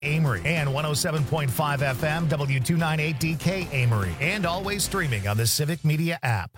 Amory and 107.5 FM W298DK Amory, and always streaming on the Civic Media app.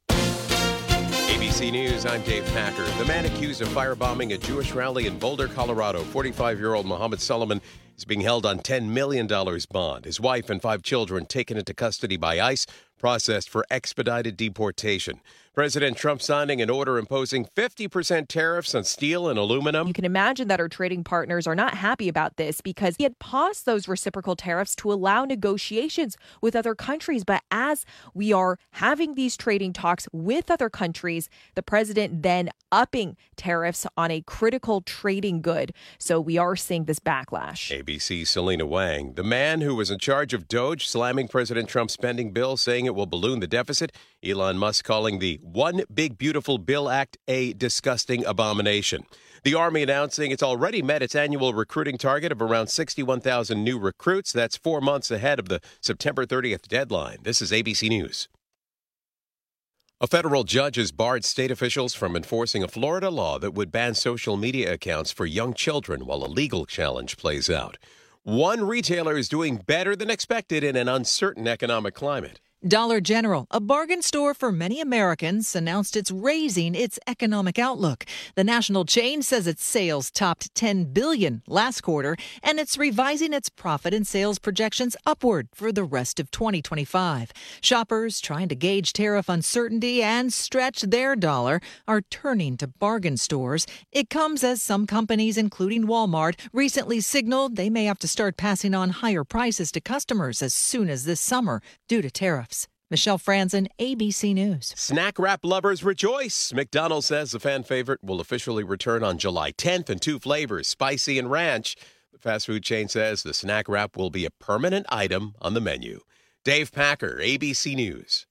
ABC News, I'm Dave Packer. The man accused of firebombing a Jewish rally in Boulder, Colorado, 45-year-old Mohammed Solomon, is being held on $10 million bond. His wife and 5 children taken into custody by ICE, processed for expedited deportation. President Trump signing an order imposing 50% tariffs on steel and aluminum. You can imagine that our trading partners are not happy about this because he had paused those reciprocal tariffs to allow negotiations with other countries. But as we are having these trading talks with other countries, the president then upping tariffs on a critical trading good. So we are seeing this backlash. ABC's Selena Wang, the man who was in charge of DOGE, slamming President Trump's spending bill, saying it will balloon the deficit. Elon Musk calling the One Big Beautiful Bill Act a disgusting abomination. The Army announcing it's already met its annual recruiting target of around 61,000 new recruits. That's 4 months ahead of the September 30th deadline. This is ABC News. A federal judge has barred state officials from enforcing a Florida law that would ban social media accounts for young children while a legal challenge plays out. One retailer is doing better than expected in an uncertain economic climate. Dollar General, a bargain store for many Americans, announced it's raising its economic outlook. The national chain says its sales topped $10 billion last quarter, and it's revising its profit and sales projections upward for the rest of 2025. Shoppers trying to gauge tariff uncertainty and stretch their dollar are turning to bargain stores. It comes as some companies, including Walmart, recently signaled they may have to start passing on higher prices to customers as soon as this summer due to tariffs. Michelle Franzen, ABC News. Snack wrap lovers rejoice. McDonald's says the fan favorite will officially return on July 10th in 2 flavors, spicy and ranch. The fast food chain says the snack wrap will be a permanent item on the menu. Dave Packer, ABC News.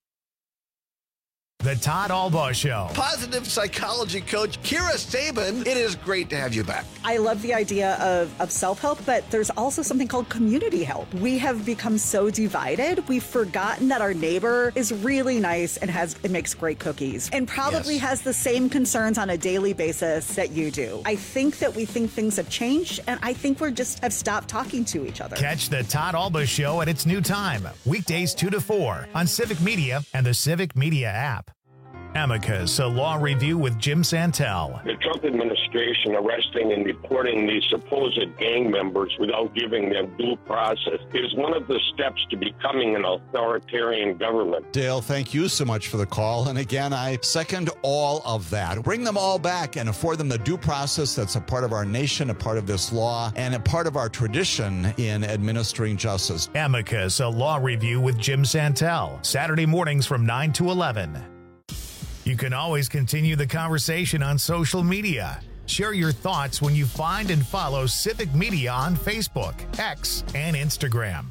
The Todd Albaugh Show. Positive psychology coach Kira Sabin, it is great to have you back. I love the idea of self-help, but there's also something called community help. We have become so divided, we've forgotten that our neighbor is really nice and makes great cookies and probably has the same concerns on a daily basis that you do. I think that we think things have changed, and I think we just have stopped talking to each other. Catch the Todd Albaugh Show at its new time, weekdays 2 to 4 on Civic Media and the Civic Media app. Amicus, a law review with Jim Santel. The Trump administration arresting and deporting these supposed gang members without giving them due process is one of the steps to becoming an authoritarian government. Dale, thank you so much for the call. And again, I second all of that. Bring them all back and afford them the due process that's a part of our nation, a part of this law, and a part of our tradition in administering justice. Amicus, a law review with Jim Santel. Saturday mornings from 9 to 11. You can always continue the conversation on social media. Share your thoughts when you find and follow Civic Media on Facebook, X, and Instagram.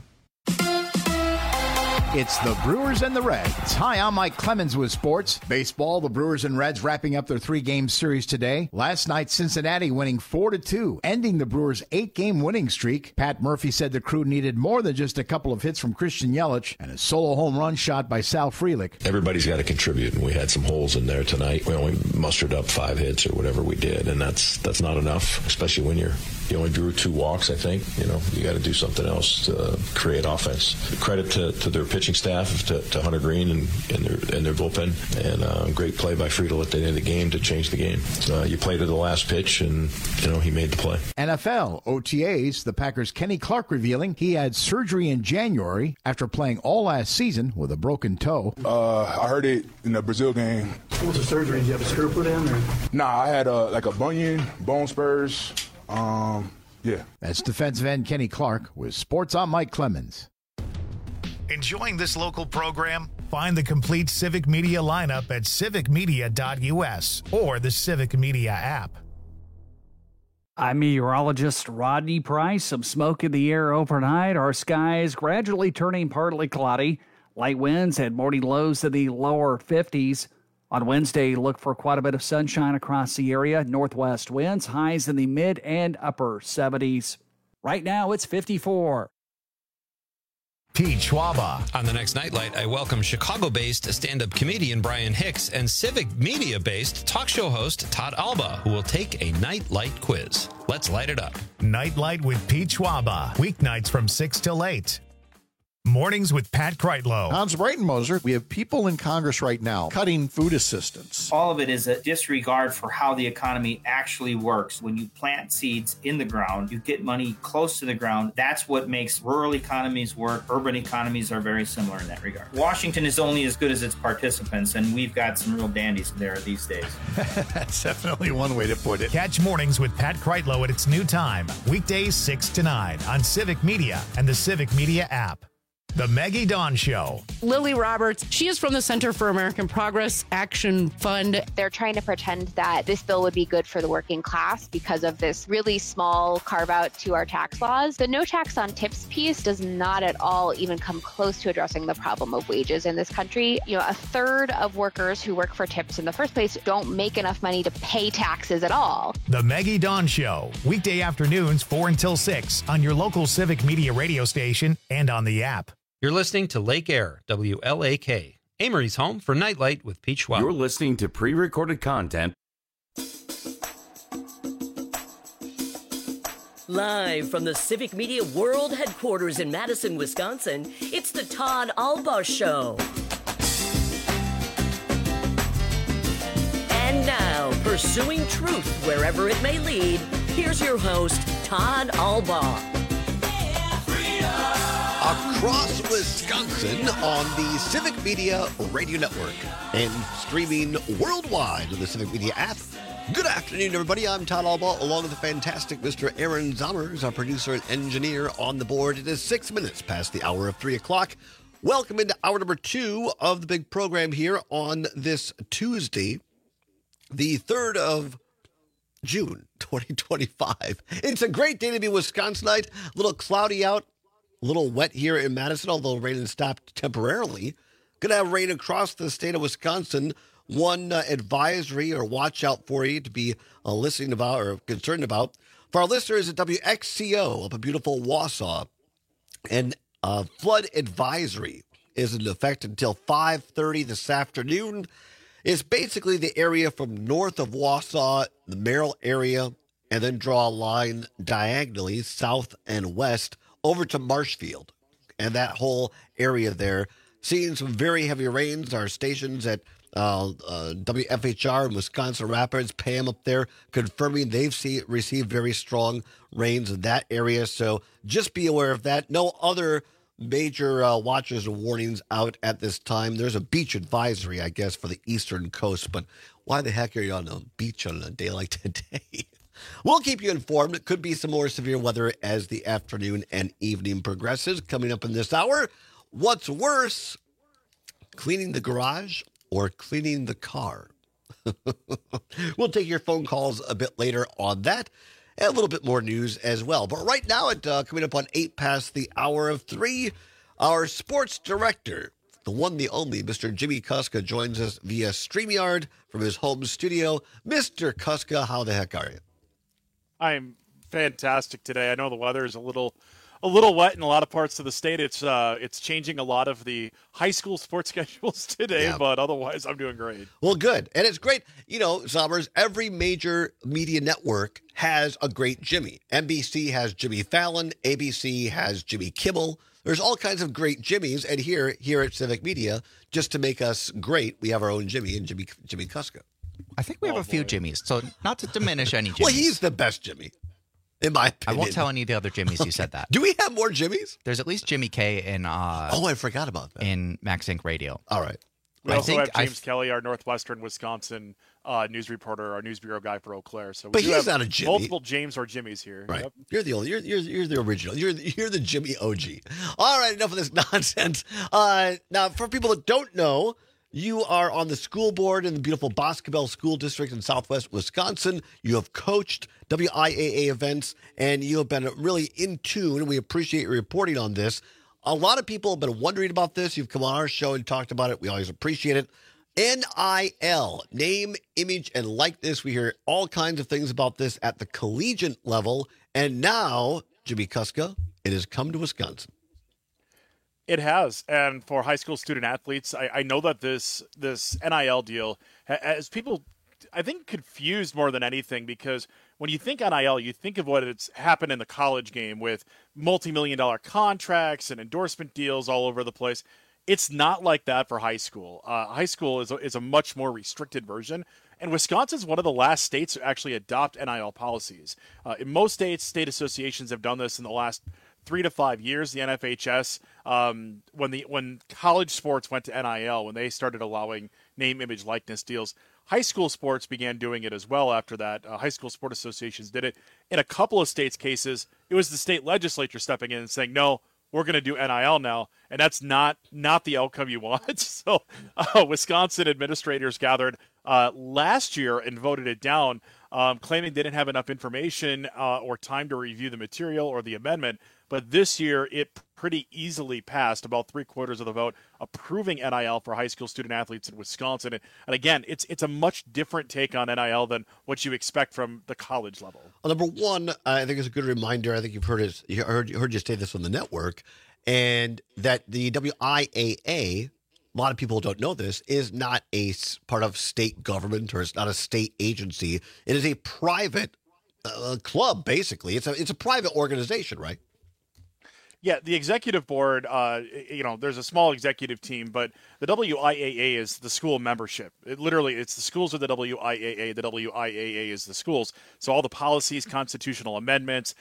It's the Brewers and the Reds. Hi, I'm Mike Clemens with sports. Baseball, the Brewers and Reds wrapping up their 3-game series today. Last night, Cincinnati winning 4-2, ending the Brewers' 8-game winning streak. Pat Murphy said the crew needed more than just a couple of hits from Christian Yelich and a solo home run shot by Sal Frelick. Everybody's got to contribute, and we had some holes in there tonight. We only mustered up 5 hits or whatever we did, and that's not enough, especially when you only drew 2 walks, I think. You got to do something else to create offense. Credit to their pitching staff, to Hunter Green and their bullpen, and great play by Friedel at the end of the game to change the game. You play to the last pitch, and he made the play. NFL OTAs, the Packers' Kenny Clark revealing he had surgery in January after playing all last season with a broken toe. I heard it in the Brazil game. What was the surgery? Did you have a screw put in? Or? Nah, I had a bunion, bone spurs. Yeah. That's defensive end Kenny Clark with Sports. I'm Mike Clemens. Enjoying this local program? Find the complete Civic Media lineup at civicmedia.us or the Civic Media app. I'm meteorologist Rodney Price. Some smoke in the air overnight. Our skies gradually turning partly cloudy. Light winds and morning lows in the lower 50s. On Wednesday, look for quite a bit of sunshine across the area. Northwest winds, highs in the mid and upper 70s. Right now, it's 54. Pete Schwaba. On the next Nightlight, I welcome Chicago-based stand-up comedian Brian Hicks and civic media-based talk show host Todd Alba, who will take a Nightlight quiz. Let's light it up. Nightlight with Pete Schwaba. Weeknights from 6 till 8. Mornings with Pat Kreitlow. Hans Breitenmoser, we have people in Congress right now cutting food assistance. All of it is a disregard for how the economy actually works. When you plant seeds in the ground, you get money close to the ground. That's what makes rural economies work. Urban economies are very similar in that regard. Washington is only as good as its participants, and we've got some real dandies there these days. That's definitely one way to put it. Catch Mornings with Pat Kreitlow at its new time, weekdays 6 to 9 on Civic Media and the Civic Media app. The Maggie Dawn Show. Lily Roberts, she is from the Center for American Progress Action Fund. They're trying to pretend that this bill would be good for the working class because of this really small carve out to our tax laws. The no tax on tips piece does not at all even come close to addressing the problem of wages in this country. You know, a third of workers who work for tips in the first place don't make enough money to pay taxes at all. The Maggie Dawn Show, weekday afternoons 4 until 6 on your local Civic Media radio station and on the app. You're listening to Lake Air, WLAK, Amory's home for Nightlight with Pete Schwab. You're listening to pre-recorded content. Live from the Civic Media World Headquarters in Madison, Wisconsin, it's the Todd Alba Show. And now, pursuing truth wherever it may lead, here's your host, Todd Alba. Across Wisconsin on the Civic Media Radio Network and streaming worldwide on the Civic Media app. Good afternoon, everybody. I'm Todd Alba, along with the fantastic Mr. Aaron Zommers, our producer and engineer on the board. It is 6 minutes past the hour of 3 o'clock. Welcome into hour number 2 of the big program here on this Tuesday, the 3rd of June, 2025. It's a great day to be Wisconsinite. A little cloudy out. A little wet here in Madison, although rain has stopped temporarily. Going to have rain across the state of Wisconsin. One advisory or watch out for you to be listening about or concerned about. For our listeners at WXCO up in beautiful Wausau, and flood advisory is in effect until 5:30 this afternoon. It's basically the area from north of Wausau, the Merrill area, and then draw a line diagonally south and west over to Marshfield, and that whole area there. Seeing some very heavy rains. Our stations at WFHR in Wisconsin Rapids, Pam up there, confirming they've received very strong rains in that area. So just be aware of that. No other major watches or warnings out at this time. There's a beach advisory, I guess, for the eastern coast, but why the heck are you on a beach on a day like today? We'll keep you informed. It could be some more severe weather as the afternoon and evening progresses. Coming up in this hour, what's worse, cleaning the garage or cleaning the car? We'll take your phone calls a bit later on that, and a little bit more news as well. But right now, coming up on 8 past the hour of 3, our sports director, the one, the only, Mr. Jimmy Kuska, joins us via StreamYard from his home studio. Mr. Kuska, how the heck are you? I'm fantastic today. I know the weather is a little wet in a lot of parts of the state. It's changing a lot of the high school sports schedules today, yeah. But otherwise I'm doing great. Well, good. And it's great. You know, Zommers, every major media network has a great Jimmy. NBC has Jimmy Fallon. ABC has Jimmy Kimmel. There's all kinds of great Jimmys. And here at Civic Media, just to make us great, we have our own Jimmy and Jimmy Kuska. I think we have a few Jimmys, so not to diminish any Jimmys. Well, he's the best Jimmy, in my opinion. I won't tell any of the other Jimmys you said that. Do we have more Jimmys? There's at least Jimmy K in... I forgot about that. In Max Inc. Radio. All right. We also have James Kelly, our Northwestern Wisconsin news reporter, our news bureau guy for Eau Claire. So but he's not a Jimmy. Multiple James or Jimmys here. Right. Yep. You're the only. You're the original. You're the Jimmy OG. All right. Enough of this nonsense. Now, for people that don't know, you are on the school board in the beautiful Boscobel School District in Southwest Wisconsin. You have coached WIAA events, and you have been really in tune. We appreciate your reporting on this. A lot of people have been wondering about this. You've come on our show and talked about it. We always appreciate it. NIL, name, image, and likeness. We hear all kinds of things about this at the collegiate level. And now, Jimmy Kuska, it has come to Wisconsin. It has, and for high school student athletes, I know that this NIL deal has people, I think, confused more than anything, because when you think NIL, you think of what it's happened in the college game with multi-million-dollar contracts and endorsement deals all over the place. It's not like that for high school. High school is a much more restricted version, and Wisconsin's one of the last states to actually adopt NIL policies. In most states, state associations have done this in the last 3 to 5 years. The NFHS, when college sports went to NIL, when they started allowing name, image, likeness deals, high school sports began doing it as well after that. High school sport associations did it. In a couple of states' cases, it was the state legislature stepping in and saying, no, we're going to do NIL now, and that's not the outcome you want. So Wisconsin administrators gathered last year and voted it down, claiming they didn't have enough information or time to review the material or the amendment. But this year, it pretty easily passed, about 3/4 of the vote, approving NIL for high school student athletes in Wisconsin. And again, it's a much different take on NIL than what you expect from the college level. Well, number one, I think it's a good reminder. I think you've heard you say this on the network, and that the WIAA, a lot of people don't know this, is not a part of state government, or it's not a state agency. It is a private club, basically. It's a private organization, right? Yeah, the executive board, there's a small executive team, but the WIAA is the school membership. It's the schools of the WIAA. The WIAA is the schools. So all the policies, constitutional amendments,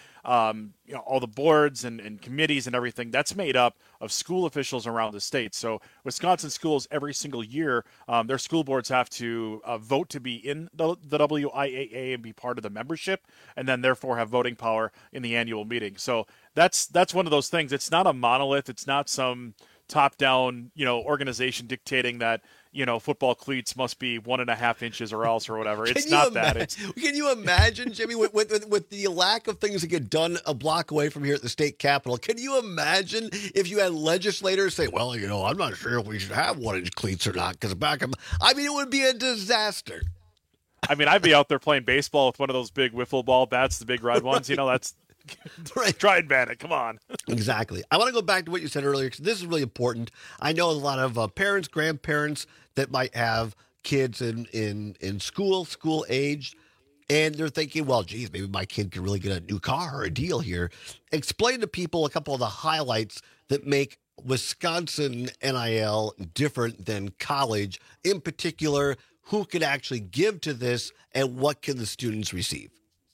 all the boards and committees and everything, that's made up of school officials around the state. So Wisconsin schools, every single year, their school boards have to vote to be in the WIAA and be part of the membership, and then therefore have voting power in the annual meeting. So that's one of those things. It's not a monolith. It's not some top-down, organization dictating that, football cleats must be 1.5 inches or else or whatever. It's not that. Can you imagine, Jimmy, with the lack of things that get done a block away from here at the state capitol, can you imagine if you had legislators say, well, I'm not sure if we should have 1-inch cleats or not, because it would be a disaster. I mean, I'd be out there playing baseball with one of those big wiffle ball bats, the big red ones. That's right. Try and ban it. Come on. Exactly. I want to go back to what you said earlier, because this is really important. I know a lot of parents, grandparents that might have kids in school age, and they're thinking, well, geez, maybe my kid could really get a new car or a deal here. Explain to people a couple of the highlights that make Wisconsin NIL different than college. In particular, who can actually give to this, and what can the students receive?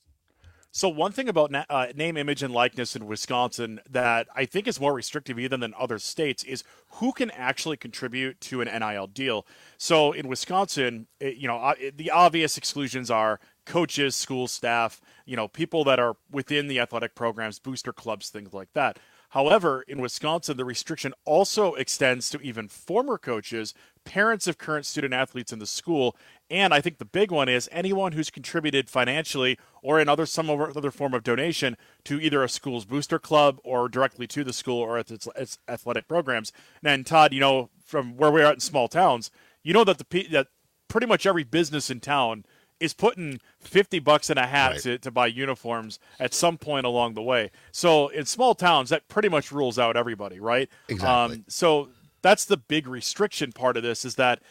So one thing about name, image, and likeness in Wisconsin that I think is more restrictive even than other states is who can actually contribute to an NIL deal. So in Wisconsin, the obvious exclusions are coaches, school staff, people that are within the athletic programs, booster clubs, things like that. However, in Wisconsin, the restriction also extends to even former coaches, parents of current student athletes in the school, and I think the big one is anyone who's contributed financially or in some other form of donation to either a school's booster club or directly to the school or its athletic programs. And Todd, from where we are in small towns, that pretty much every business in town is putting $50 in a hat to buy uniforms at some point along the way. So in small towns, that pretty much rules out everybody, right? Exactly. So that's the big restriction part of this, is that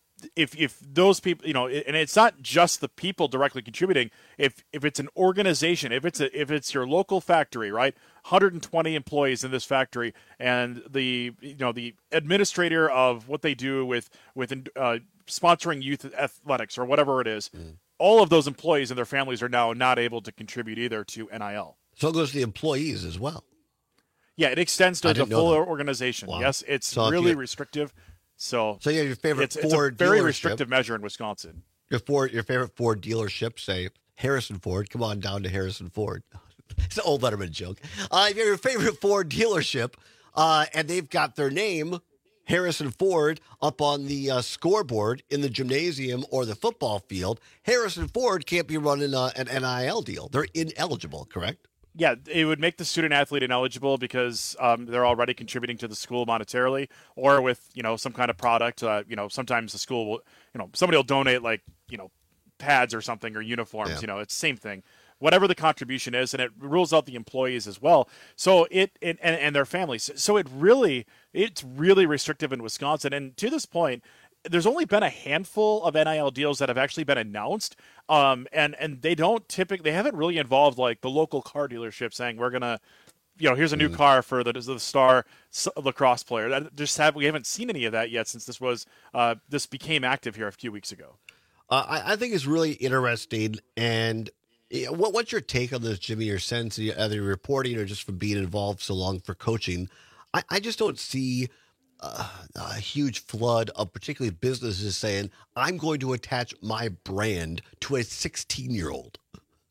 if those people, and it's not just the people directly contributing. If it's an organization, if it's your local factory, right, 120 employees in this factory, and the administrator of what they do with sponsoring youth athletics or whatever it is, all of those employees and their families are now not able to contribute either to NIL. So it goes to the employees as well. Yeah, it extends to the full organization. Wow. Yes, it's really restrictive. So yeah, your favorite Ford it's a very dealership, restrictive measure in Wisconsin. Your favorite Ford dealership, say Harrison Ford. Come on down to Harrison Ford. It's an old Letterman joke. If you have your favorite Ford dealership, and they've got their name, Harrison Ford, up on the scoreboard in the gymnasium or the football field, Harrison Ford can't be running an NIL deal. They're ineligible, correct? Yeah, it would make the student athlete ineligible because they're already contributing to the school monetarily, or with some kind of product. Sometimes the school will, somebody will donate pads or something or uniforms. It's the same thing. whatever the contribution is, and it rules out the employees as well. So and their families. So it's really restrictive in Wisconsin. And to this point, there's only been a handful of NIL deals that have actually been announced. And they haven't really involved like the local car dealership saying we're going to, here's a new car for the star lacrosse player. We haven't seen any of that yet since this became active here a few weeks ago. I think it's really interesting. And what's your take on this, Jimmy? Your sense, either reporting or just from being involved so long for coaching? I just don't see a huge flood of particularly businesses saying, I'm going to attach my brand to a 16-year-old.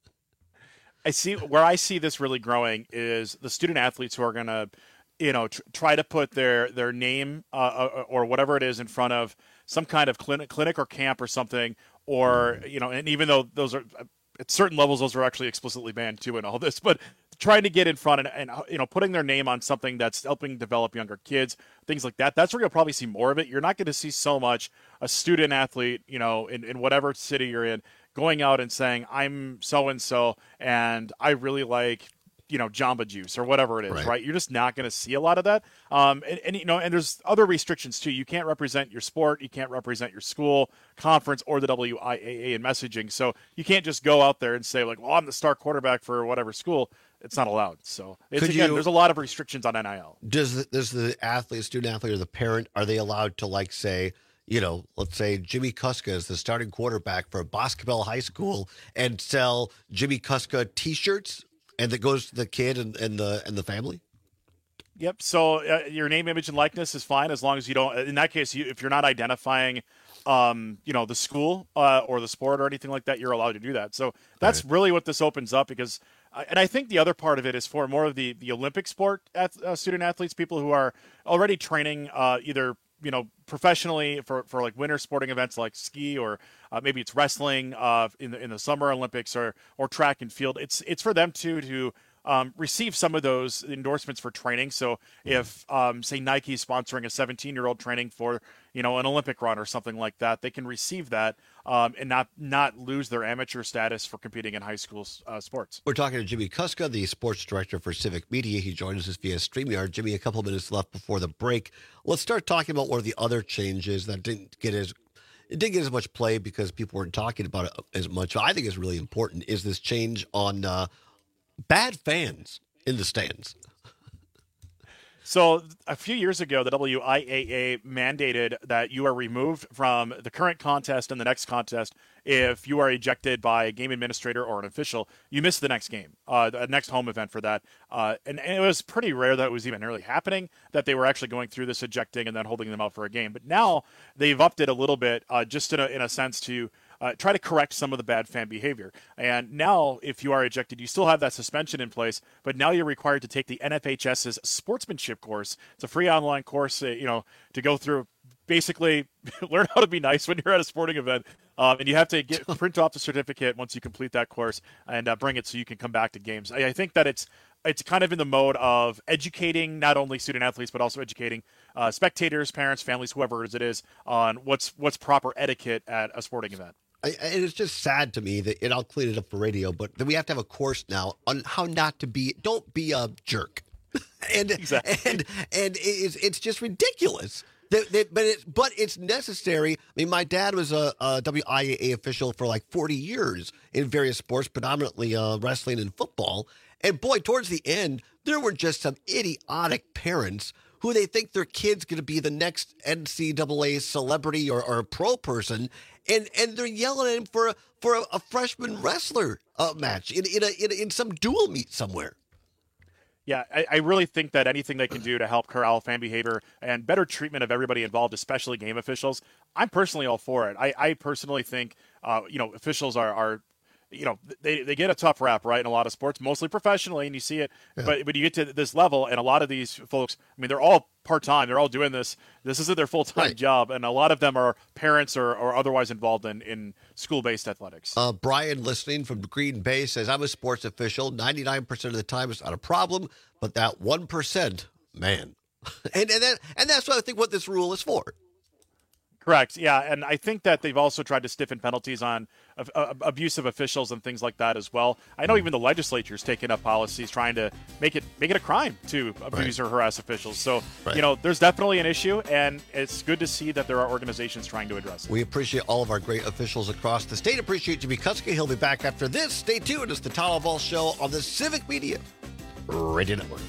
Where I see this really growing is the student athletes who are going to, try to put their name or whatever it is in front of some kind of clinic or camp or something, or, and even though those are at certain levels, those are actually explicitly banned too in all this, but trying to get in front and putting their name on something that's helping develop younger kids, things like that. That's where you'll probably see more of it. You're not going to see so much a student athlete, in whatever city you're in, going out and saying, I'm so-and-so, and I really like, Jamba Juice or whatever it is, right? You're just not going to see a lot of that. And there's other restrictions too. You can't represent your sport. You can't represent your school, conference, or the WIAA in messaging. So you can't just go out there and say like, well, I'm the star quarterback for whatever school. It's not allowed. So there's a lot of restrictions on NIL. Does the athlete, student athlete, or the parent, are they allowed to like say, let's say Jimmy Kuska is the starting quarterback for Basketball High School and sell Jimmy Kuska T-shirts, and that goes to the kid and the family? Yep. So your name, image, and likeness is fine as long as you don't. In that case, if you're not identifying, the school or the sport or anything like that, you're allowed to do that. So that's really what this opens up because. And I think the other part of it is for more of the Olympic sport student athletes, people who are already training either professionally for like winter sporting events like ski or maybe it's wrestling in the Summer Olympics or track and field. It's for them to receive some of those endorsements for training. So if say Nike is sponsoring a 17-year-old training for an Olympic run or something like that, they can receive that and not lose their amateur status for competing in high school sports. We're talking to Jimmy Kuska, the sports director for Civic Media. He joins us via StreamYard. Jimmy, a couple of minutes left before the break. Let's start talking about one of the other changes that didn't get as much play because people weren't talking about it as much. I think is really important is this change on bad fans in the stands. So a few years ago, the WIAA mandated that you are removed from the current contest and the next contest if you are ejected by a game administrator or an official. You miss the next game, the next home event for that. And it was pretty rare that it was even really happening, that they were actually going through this ejecting and then holding them out for a game. But now they've upped it a little bit just in a sense to try to correct some of the bad fan behavior. And now, if you are ejected, you still have that suspension in place, but now you're required to take the NFHS's sportsmanship course. It's a free online course, to go through, basically learn how to be nice when you're at a sporting event. And you have to print off the certificate once you complete that course and bring it so you can come back to games. I think that it's kind of in the mode of educating not only student athletes, but also educating spectators, parents, families, whoever it is, on what's proper etiquette at a sporting event. And it's just sad to me that, and I'll clean it up for radio, but then we have to have a course now on how not to don't be a jerk. and it's just ridiculous. But it's necessary. I mean, my dad was a WIAA official for like 40 years in various sports, predominantly wrestling and football. And boy, towards the end, there were just some idiotic parents who they think their kid's going to be the next NCAA celebrity or a pro person, and they're yelling at him for a freshman wrestler match in some dual meet somewhere. Yeah, I really think that anything they can do to help corral fan behavior and better treatment of everybody involved, especially game officials, I'm personally all for it. I personally think, officials are they get a tough rap, right, in a lot of sports, mostly professionally, and you see it. Yeah. But when you get to this level, and a lot of these folks, I mean, they're all part-time. They're all doing this. This isn't their full-time job, and a lot of them are parents or otherwise involved in school-based athletics. Brian, listening from Green Bay, says, I'm a sports official. 99% of the time it's not a problem, but that 1%, man. and that's what I think what this rule is for. Correct. Yeah, and I think that they've also tried to stiffen penalties on abusive officials and things like that as well. I know even the legislature's taken up policies trying to make it a crime to abuse or harass officials. So, there's definitely an issue, and it's good to see that there are organizations trying to address it. We appreciate all of our great officials across the state. Appreciate Jimmy Kuska. He'll be back after this. Stay tuned. It's the Todd Albaugh Show on the Civic Media Radio Network.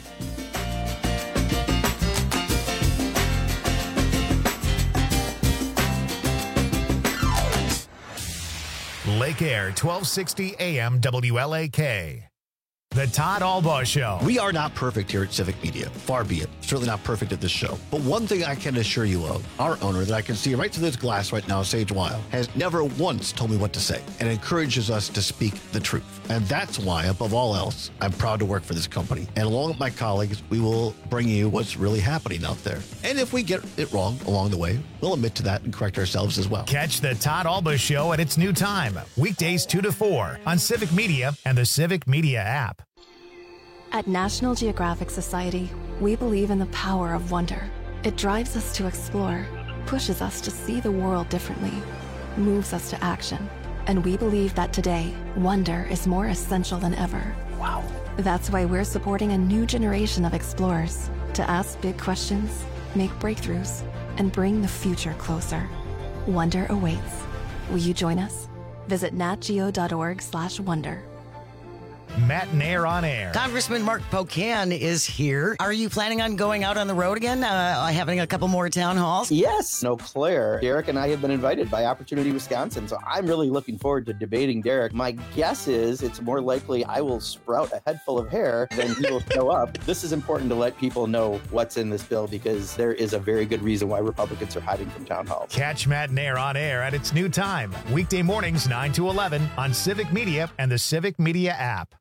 Lake Air, 1260 AM WLAK. The Todd Albaugh Show. We are not perfect here at Civic Media. Far be it. Certainly not perfect at this show. But one thing I can assure you of, our owner that I can see right through this glass right now, Sage Weil, has never once told me what to say and encourages us to speak the truth. And that's why, above all else, I'm proud to work for this company. And along with my colleagues, we will bring you what's really happening out there. And if we get it wrong along the way, we'll admit to that and correct ourselves as well. Catch the Todd Albaugh Show at its new time, weekdays 2 to 4 on Civic Media and the Civic Media app. At National Geographic Society, we believe in the power of wonder. It drives us to explore, pushes us to see the world differently, moves us to action. And we believe that today, wonder is more essential than ever. Wow. That's why we're supporting a new generation of explorers to ask big questions, make breakthroughs, and bring the future closer. Wonder awaits. Will you join us? Visit natgeo.org/wonder. Matt Nair on air. Congressman Mark Pocan is here. Are you planning on going out on the road again, having a couple more town halls? Yes. Eau Claire. Derek and I have been invited by Opportunity Wisconsin, so I'm really looking forward to debating Derek. My guess is it's more likely I will sprout a head full of hair than he will show up. This is important to let people know what's in this bill because there is a very good reason why Republicans are hiding from town halls. Catch Matt Nair on air at its new time, weekday mornings 9 to 11 on Civic Media and the Civic Media app.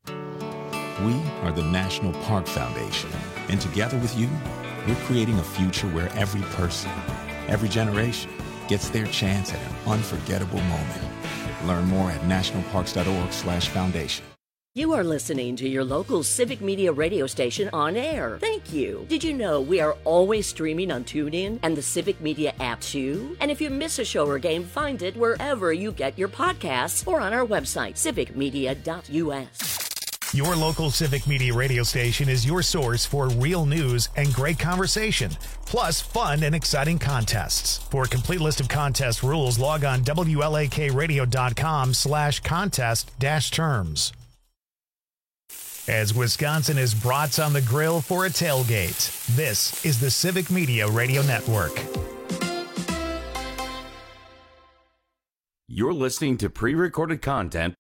We are the National Park Foundation, and together with you, we're creating a future where every person, every generation gets their chance at an unforgettable moment. Learn more at nationalparks.org/foundation. You are listening to your local Civic Media radio station on air. Thank you. Did you know we are always streaming on TuneIn and the Civic Media app too? And if you miss a show or game, find it wherever you get your podcasts or on our website, civicmedia.us. Your local Civic Media radio station is your source for real news and great conversation, plus fun and exciting contests. For a complete list of contest rules, log on WLAKradio.com/contest-terms. As Wisconsin is brats on the grill for a tailgate, this is the Civic Media Radio Network. You're listening to pre-recorded content.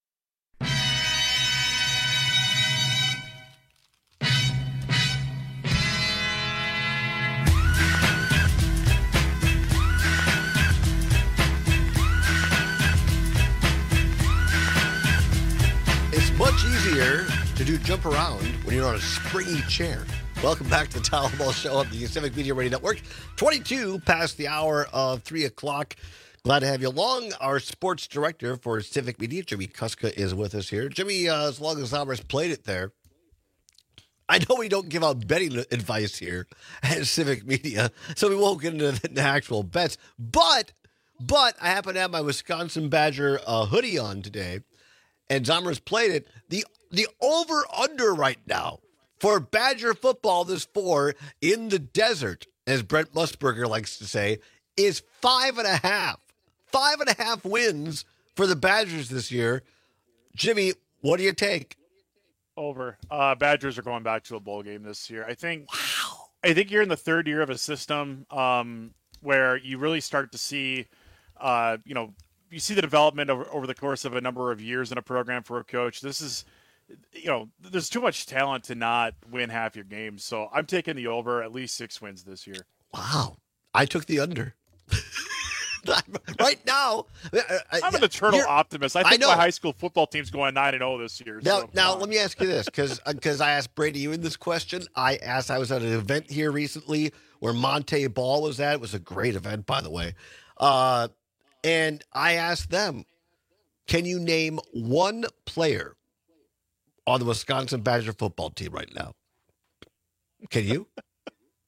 Much easier to do jump around when you're on a springy chair. Welcome back to the Todd Albaugh Show on the Civic Media Radio Network. 22 past the hour of 3 o'clock. Glad to have you along. Our sports director for Civic Media, Jimmy Kuska, is with us here. Jimmy, as long as Albert's played it there, I know we don't give out betting advice here at Civic Media, so we won't get into the actual bets. But I happen to have my Wisconsin Badger hoodie on today. And Zomer's played it. The over-under right now for Badger football this 4 in the desert, as Brent Musburger likes to say, is 5.5. 5.5 wins for the Badgers this year. Jimmy, what do you take? Over. Badgers are going back to a bowl game this year. I think you're in the third year of a system where you really start to see, you see the development over the course of a number of years in a program for a coach. This is, there's too much talent to not win half your games. So I'm taking the over, at least 6 wins this year. Wow. I took the under. Right now. I'm an eternal optimist. I think my high school football team's going 9-0 this year. Now, let me ask you this, because I asked Brady you in this question. I was at an event here recently where Monte Ball was at. It was a great event, by the way. And I asked them, can you name one player on the Wisconsin Badger football team right now? Can you?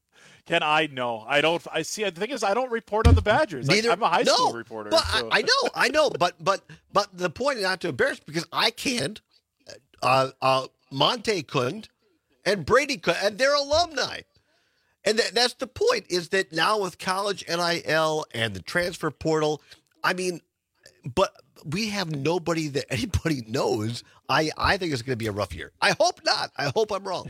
Ken, I know. I don't. I see. The thing is, I don't report on the Badgers. I'm a high school reporter. But so. I know. But the point is not to embarrass because I can't. Monte couldn't, and Brady couldn't, and they're alumni. And that's the point. Is that now with college NIL and the transfer portal? I mean, but we have nobody that anybody knows. I think it's going to be a rough year. I hope not. I hope I'm wrong.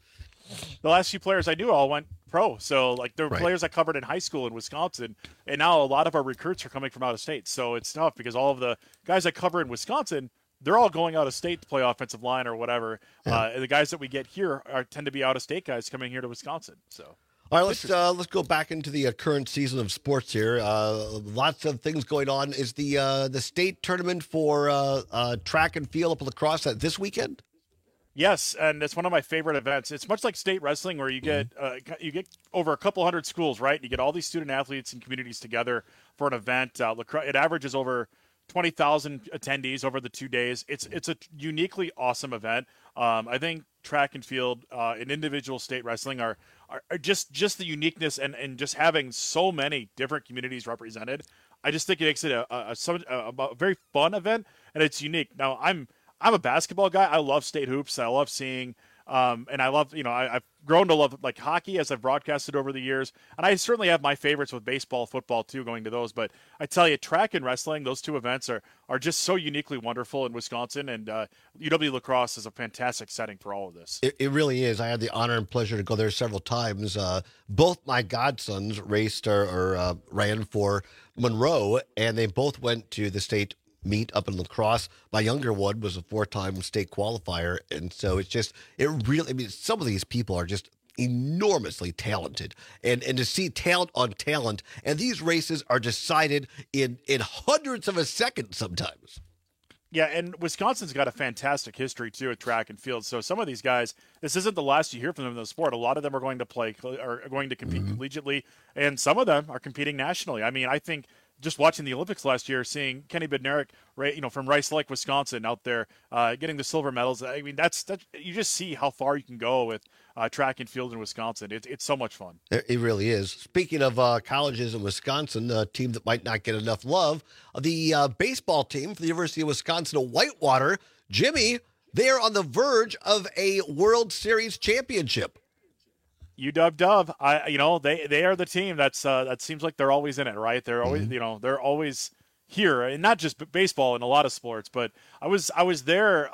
The last few players I knew all went pro. So, like, there were players I covered in high school in Wisconsin, and now a lot of our recruits are coming from out of state. So it's tough because all of the guys I cover in Wisconsin, they're all going out of state to play offensive line or whatever. Yeah. The guys that we get here tend to be out of state guys coming here to Wisconsin. So. All right, let's go back into the current season of sports here. Lots of things going on. Is the state tournament for track and field up in La Crosse this weekend? Yes, and it's one of my favorite events. It's much like state wrestling, where you get over a couple hundred schools, right? You get all these student athletes and communities together for an event. It averages over 20,000 attendees over the 2 days. It's a uniquely awesome event. I think track and field and individual state wrestling are just the uniqueness and just having so many different communities represented. I just think it makes it a very fun event, and it's unique. Now, I'm a basketball guy. I love state hoops. I love seeing, and I love, I've grown to love like hockey as I've broadcasted over the years. And I certainly have my favorites with baseball, football too, going to those. But I tell you, track and wrestling, those two events are just so uniquely wonderful in Wisconsin. And UW La Crosse is a fantastic setting for all of this. It really is. I had the honor and pleasure to go there several times. Both my godsons raced or ran for Monroe, and they both went to the state meet up in La Crosse. My younger one was a 4-time state qualifier, and so some of these people are just enormously talented, and to see talent on talent, and these races are decided in hundredths of a second sometimes. Yeah, and Wisconsin's got a fantastic history too at track and field. So some of these guys, this isn't the last you hear from them in the sport. A lot of them are going to compete collegiately, and some of them are competing nationally. I mean, I think just watching the Olympics last year, seeing Kenny Bednarik, from Rice Lake, Wisconsin, out there getting the silver medals. I mean, that's you just see how far you can go with track and field in Wisconsin. It's so much fun. It really is. Speaking of colleges in Wisconsin, a team that might not get enough love, the baseball team for the University of Wisconsin Whitewater, Jimmy, they are on the verge of a World Series championship. UW, they are the team that seems like they're always in it, right? They're always, they're always here, and not just baseball in a lot of sports. But I was there,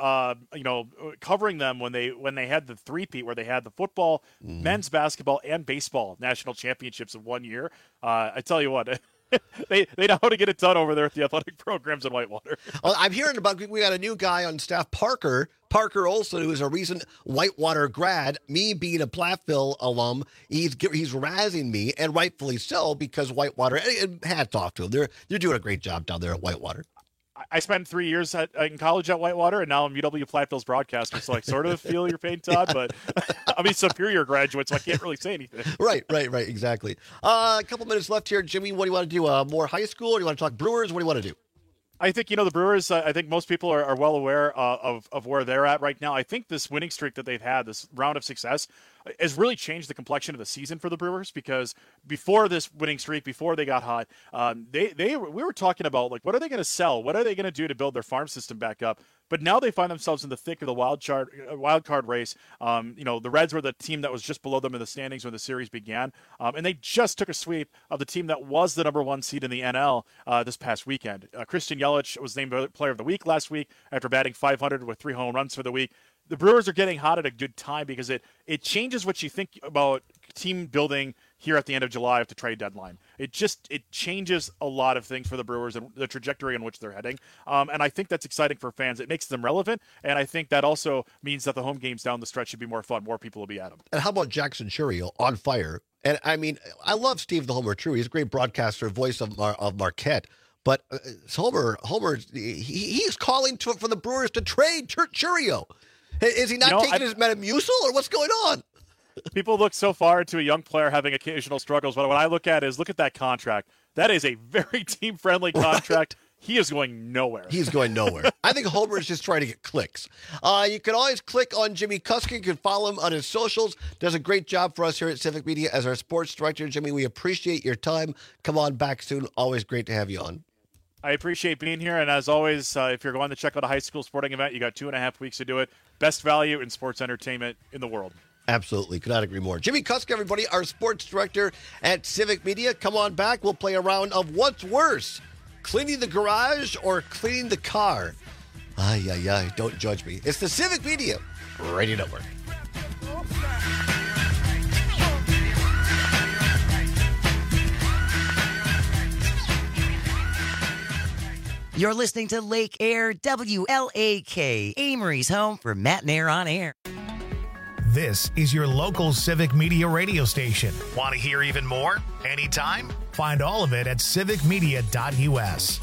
covering them when they had the three-peat where they had the football, men's basketball, and baseball national championships in 1 year. I tell you what. They know how to get it done over there at the athletic programs in Whitewater. Well, I'm hearing we got a new guy on staff, Parker Olson, who is a recent Whitewater grad. Me being a Platteville alum, he's razzing me, and rightfully so, because Whitewater, and hats off to him. They're doing a great job down there at Whitewater. I spent 3 years in college at Whitewater, and now I'm UW Platteville's broadcaster, so I sort of feel your pain, Todd, but I'm a Superior graduate, so I can't really say anything. Right, exactly. A couple minutes left here. Jimmy, what do you want to do? More high school, or do you want to talk Brewers? What do you want to do? I think, the Brewers, I think most people are well aware of where they're at right now. I think this winning streak that they've had, this round of success, has really changed the complexion of the season for the Brewers, because before this winning streak, before they got hot, we were talking about, like, what are they going to sell? What are they going to do to build their farm system back up? But now they find themselves in the thick of the wild card race. The Reds were the team that was just below them in the standings when the series began. And they just took a sweep of the team that was the number one seed in the NL this past weekend. Christian Yelich was named Player of the Week last week after batting .500 with 3 home runs for the week. The Brewers are getting hot at a good time because it changes what you think about team building here at the end of July at the trade deadline. It changes a lot of things for the Brewers and the trajectory in which they're heading. And I think that's exciting for fans. It makes them relevant, and I think that also means that the home games down the stretch should be more fun. More people will be at them. And how about Jackson Churio on fire? And I mean, I love Steve the Homer True. He's a great broadcaster, voice of Marquette. But Homer, he's calling for the Brewers to trade Churio. Is he not taking his Metamucil, or what's going on? People look so far into a young player having occasional struggles, but what I look at that contract. That is a very team-friendly contract. he is going nowhere. He's going nowhere. I think Homer is just trying to get clicks. You can always click on Jimmy Cusker. You can follow him on his socials. Does a great job for us here at Civic Media as our sports director. Jimmy, we appreciate your time. Come on back soon. Always great to have you on. I appreciate being here, and as always, if you're going to check out a high school sporting event, you got 2.5 weeks to do it. Best value in sports entertainment in the world. Absolutely. Could not agree more. Jimmy Cusker, everybody, our sports director at Civic Media. Come on back. We'll play a round of what's worse, cleaning the garage or cleaning the car. Ay. Don't judge me. It's the Civic Media Radio Network. You're listening to Lake Air, WLAK, Amory's home for Matt and Air on Air. This is your local Civic Media radio station. Want to hear even more? Anytime? Find all of it at civicmedia.us.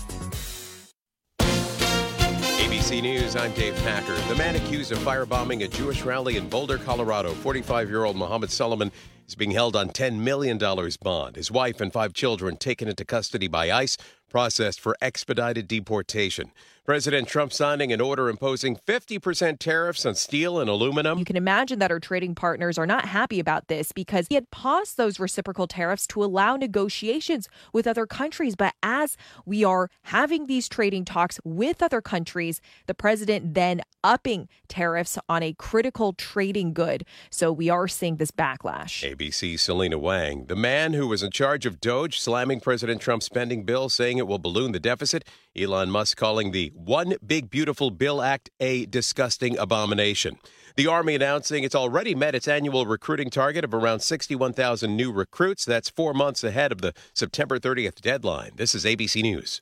ABC News, I'm Dave Packer. The man accused of firebombing a Jewish rally in Boulder, Colorado, 45-year-old Mohammed Solomon, is being held on $10 million bond. His wife and 5 children taken into custody by ICE, processed for expedited deportation. President Trump signing an order imposing 50% tariffs on steel and aluminum. You can imagine that our trading partners are not happy about this because he had paused those reciprocal tariffs to allow negotiations with other countries. But as we are having these trading talks with other countries, the president then upping tariffs on a critical trading good. So we are seeing this backlash. ABC's Selena Wang, the man who was in charge of DOGE, slamming President Trump's spending bill, saying it will balloon the deficit. Elon Musk calling the One Big Beautiful Bill Act a disgusting abomination. The Army announcing it's already met its annual recruiting target of around 61,000 new recruits. That's 4 months ahead of the September 30th deadline. This is ABC News.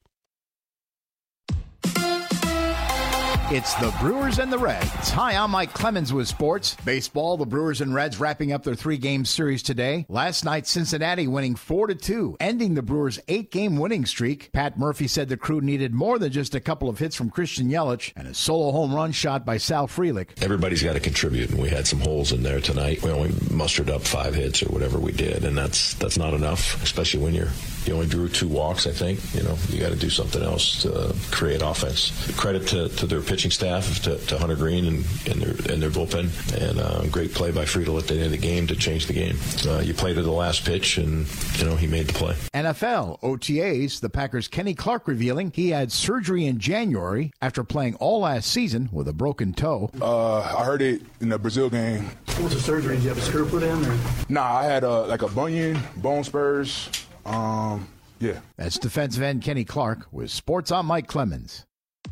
It's the Brewers and the Reds. Hi, I'm Mike Clemens with sports. Baseball, the Brewers and Reds wrapping up their 3-game series today. Last night, Cincinnati winning 4-2, ending the Brewers' 8-game winning streak. Pat Murphy said the crew needed more than just a couple of hits from Christian Yelich and a solo home run shot by Sal Frelick. Everybody's got to contribute, and we had some holes in there tonight. We only mustered up 5 hits or whatever we did, and that's not enough, especially when you only drew 2 walks, I think. You got to do something else to create offense. Credit to their pitching staff, to Hunter Green and their bullpen, and great play by Friedel at the end of the game to change the game. You play to the last pitch, and he made the play. NFL OTAs, the Packers' Kenny Clark revealing he had surgery in January after playing all last season with a broken toe. I heard it in the Brazil game. What was the surgery? Did you have a screw put in? Or? Nah, I had a bunion, bone spurs. Yeah. That's defensive end Kenny Clark with Sports. I'm Mike Clemens.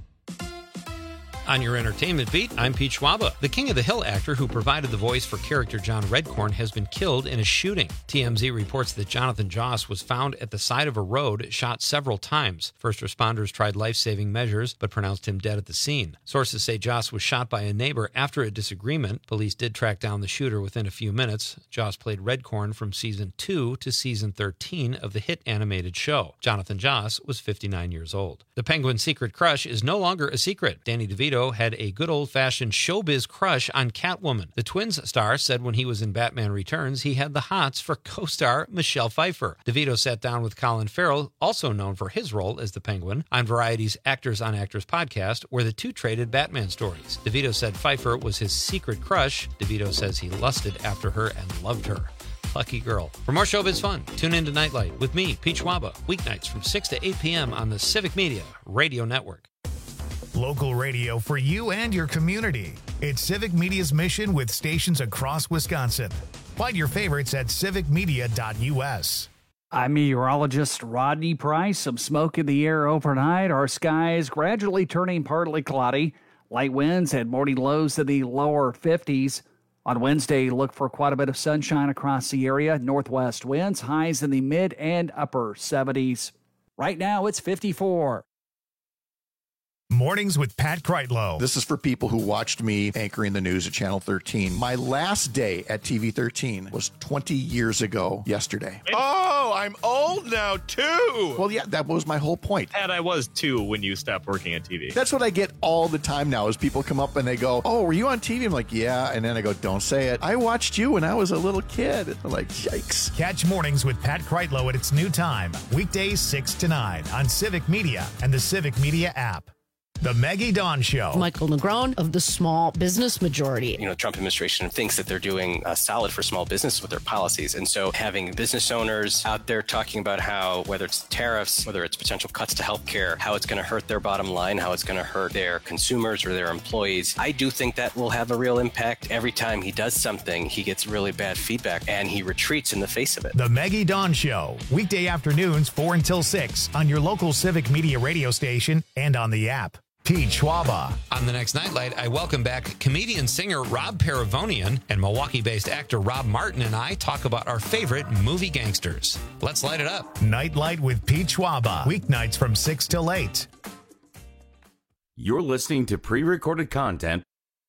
On your entertainment beat, I'm Pete Schwaba. The King of the Hill actor who provided the voice for character John Redcorn has been killed in a shooting. TMZ reports that Jonathan Joss was found at the side of a road, shot several times. First responders tried life-saving measures, but pronounced him dead at the scene. Sources say Joss was shot by a neighbor after a disagreement. Police did track down the shooter within a few minutes. Joss played Redcorn from Season 2 to Season 13 of the hit animated show. Jonathan Joss was 59 years old. The Penguin's secret crush is no longer a secret. Danny DeVito had a good old-fashioned showbiz crush on Catwoman. The Twins star said when he was in Batman Returns, he had the hots for co-star Michelle Pfeiffer. DeVito sat down with Colin Farrell, also known for his role as the Penguin, on Variety's Actors on Actors podcast, where the two traded Batman stories. DeVito said Pfeiffer was his secret crush. DeVito says he lusted after her and loved her. Lucky girl. For more showbiz fun, tune in to Nightlight with me, Pete Schwaba, weeknights from 6 to 8 p.m. on the Civic Media Radio Network. Local radio for you and your community. It's Civic Media's mission with stations across Wisconsin. Find your favorites at civicmedia.us. I'm meteorologist Rodney Price. Some smoke in the air overnight. Our skies gradually turning partly cloudy. Light winds and morning lows in the lower 50s. On Wednesday, look for quite a bit of sunshine across the area. Northwest winds, highs in the mid and upper 70s. Right now, it's 54. Mornings with Pat Kreitlow. This is for people who watched me anchoring the news at Channel 13. My last day at TV 13 was 20 years ago yesterday. Oh, I'm old now, too. Well, yeah, that was my whole point. And I was, too, when you stopped working at TV. That's what I get all the time now is people come up and they go, oh, were you on TV? I'm like, yeah. And then I go, don't say it. I watched you when I was a little kid. I'm like, yikes. Catch Mornings with Pat Kreitlow at its new time, weekdays 6 to 9 on Civic Media and the Civic Media app. The Maggie Dawn Show. Michael Negron of the Small Business Majority. The Trump administration thinks that they're doing solid for small business with their policies. And so having business owners out there talking about how, whether it's tariffs, whether it's potential cuts to healthcare, how it's going to hurt their bottom line, how it's going to hurt their consumers or their employees, I do think that will have a real impact. Every time he does something, he gets really bad feedback and he retreats in the face of it. The Maggie Dawn Show, weekday afternoons 4 until 6 on your local Civic Media radio station and on the app. Pete Schwaba. On the next Nightlight, I welcome back comedian-singer Rob Paravonian, and Milwaukee-based actor Rob Martin and I talk about our favorite movie gangsters. Let's light it up. Nightlight with Pete Schwaba. Weeknights from 6 till 8. You're listening to pre-recorded content.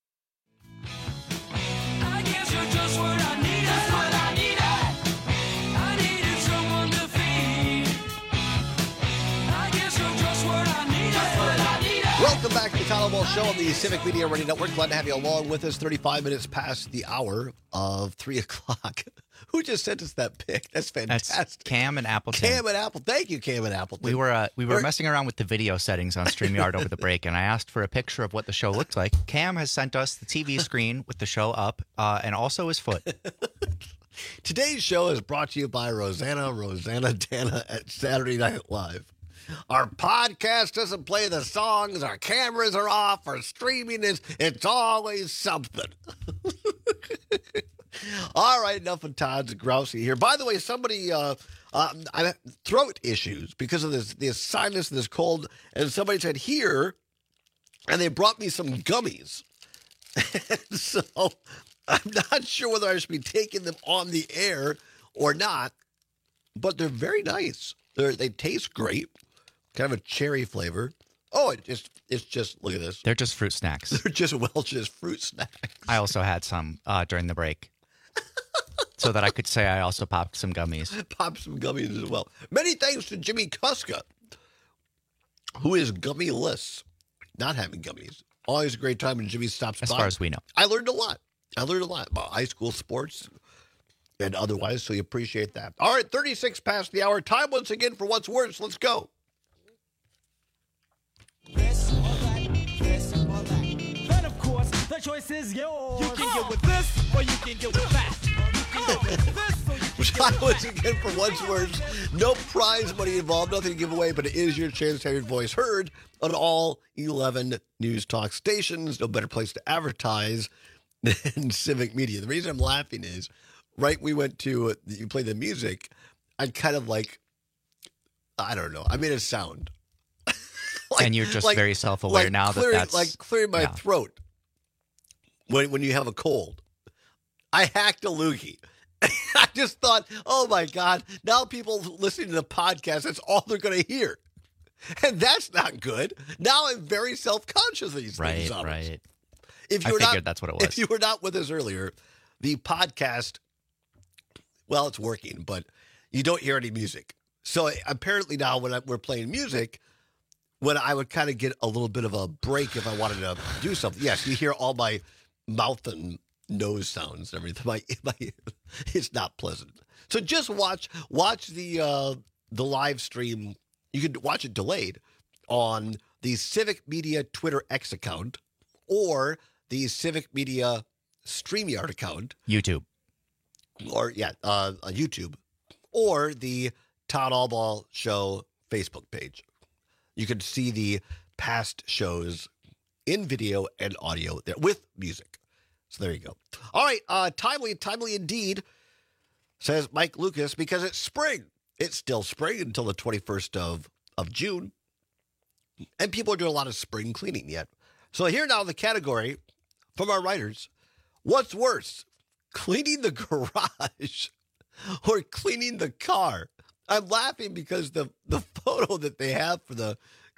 Welcome back to the Tyler Ball Show on the Civic Media Radio Network. Glad to have you along with us. 35 minutes past the hour of 3 o'clock. Who just sent us that pic? That's fantastic. That's Cam and Appleton. Cam and Appleton. Thank you, Cam and Appleton. We were messing around with the video settings on StreamYard over the break, and I asked for a picture of what the show looked like. Cam has sent us the TV screen with the show up, and also his foot. Today's show is brought to you by Rosanna Dana at Saturday Night Live. Our podcast doesn't play the songs, our cameras are off, our streaming it's always something. All right, enough of Todd's grousey here. By the way, somebody, I have throat issues because of this sinus, this cold, and somebody said here, and they brought me some gummies. So I'm not sure whether I should be taking them on the air or not, but they're very nice. They taste great. Kind of a cherry flavor. Oh, it's just, look at this. They're just fruit snacks. They're just Welch's fruit snacks. I also had some during the break. So that I could say I also popped some gummies. Popped some gummies as well. Many thanks to Jimmy Kuska, who is gummyless, not having gummies. Always a great time when Jimmy stops by. As far as we know. I learned a lot. About high school sports and otherwise, so you appreciate that. All right, 36 past the hour. Time once again for What's Worse. Let's go. This or that. Then, of course, the choice is yours. You can get with this, or you can get with that. Time once again for What's Worse. No prize money involved, nothing to give away, but it is your chance to have your voice heard on all 11 news talk stations. No better place to advertise than Civic Media. The reason I'm laughing is, right, we went to, you play the music, I kind of like, I don't know, I made a sound. And you're just very self-aware now that's... Like clearing my throat when you have a cold. I hacked a loogie. I just thought, oh my God, now people listening to the podcast, that's all they're going to hear. And that's not good. Now I'm very self-conscious of these things. Right. I figured that's what it was. If you were not with us earlier, the podcast, well, it's working, but you don't hear any music. So apparently now when we're playing music, when I would kind of get a little bit of a break if I wanted to do something. Yes, you hear all my mouth and nose sounds and everything. It's not pleasant. So just watch the live stream. You can watch it delayed on the Civic Media Twitter X account or the Civic Media StreamYard account. YouTube. Or, YouTube. Or the Todd Allball Show Facebook page. You can see the past shows in video and audio there with music. So there you go. All right, timely indeed, says Mike Lucas, because it's spring. It's still spring until the 21st of June. And people are doing a lot of spring cleaning yet. So here now the category from our writers. What's worse, cleaning the garage or cleaning the car? I'm laughing because the photo that they have for the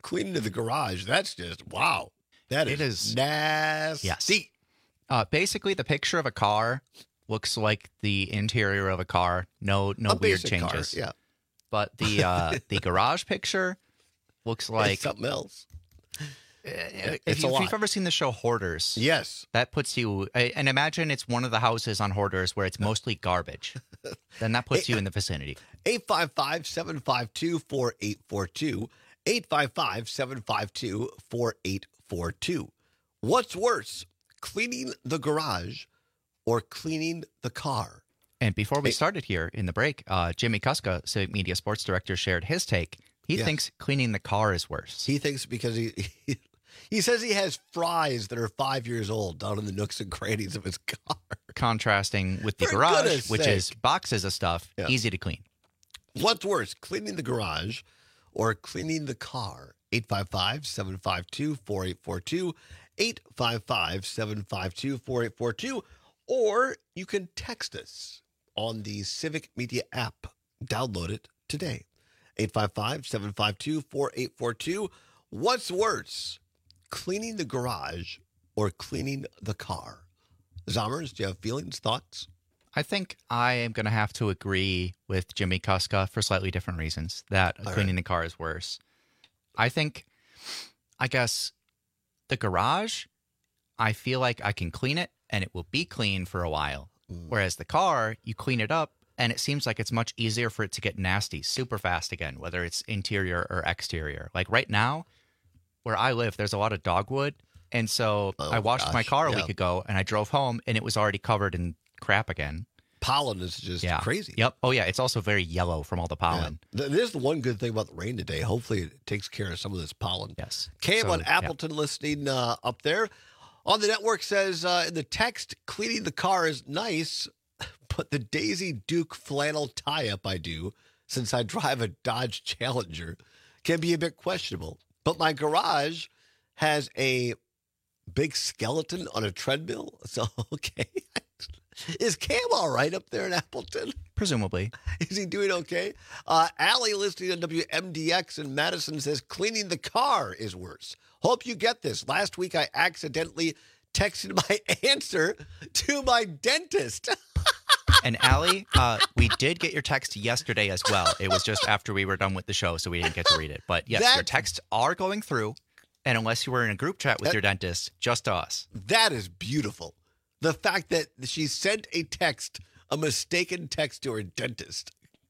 cleaning the garage. That's just, wow. That is nasty. Yes. Basically, the picture of a car looks like the interior of a car. No weird changes. Car, yeah. But the garage picture looks like it's something else. If you've ever seen the show Hoarders, yes, that puts you. And imagine it's one of the houses on Hoarders where it's mostly garbage. Then that puts you in the vicinity. 855-752-4842. 855-752-4842. What's worse, cleaning the garage or cleaning the car? And before we started here in the break, Jimmy Kuska, Civic Media Sports Director, shared his take. He thinks cleaning the car is worse. He thinks because he says he has fries that are 5 years old down in the nooks and crannies of his car. Contrasting with the garage, which is boxes of stuff, easy to clean. What's worse, cleaning the garage or cleaning the car? 855-752-4842. 855-752-4842. Or you can text us on the Civic Media app. Download it today. 855-752-4842. What's worse, cleaning the garage or cleaning the car? Zommers, do you have feelings, thoughts? I think I am going to have to agree with Jimmy Kuska for slightly different reasons that cleaning the car is worse. I guess the garage, I feel like I can clean it and it will be clean for a while. Whereas the car, you clean it up and it seems like it's much easier for it to get nasty super fast again, whether it's interior or exterior. Like right now, where I live, there's a lot of dogwood. And so I washed my car a week ago and I drove home and it was already covered in crap again. Pollen is just crazy. Yep. Oh, yeah. It's also very yellow from all the pollen. Yeah. There's the one good thing about the rain today. Hopefully it takes care of some of this pollen. Yes. Cam on Appleton listening up there. On the network says in the text, cleaning the car is nice, but the Daisy Duke flannel tie-up I do, since I drive a Dodge Challenger, can be a bit questionable. But my garage has a big skeleton on a treadmill, so okay. Is Cam all right up there in Appleton? Presumably. Is he doing okay? Allie listening on WMDX in Madison says cleaning the car is worse. Hope you get this. Last week I accidentally texted my answer to my dentist. And Allie, we did get your text yesterday as well. It was just after we were done with the show, so we didn't get to read it. But yes, your texts are going through. And unless you were in a group chat with your dentist, just to us. That is beautiful. The fact that she sent a mistaken text to her dentist.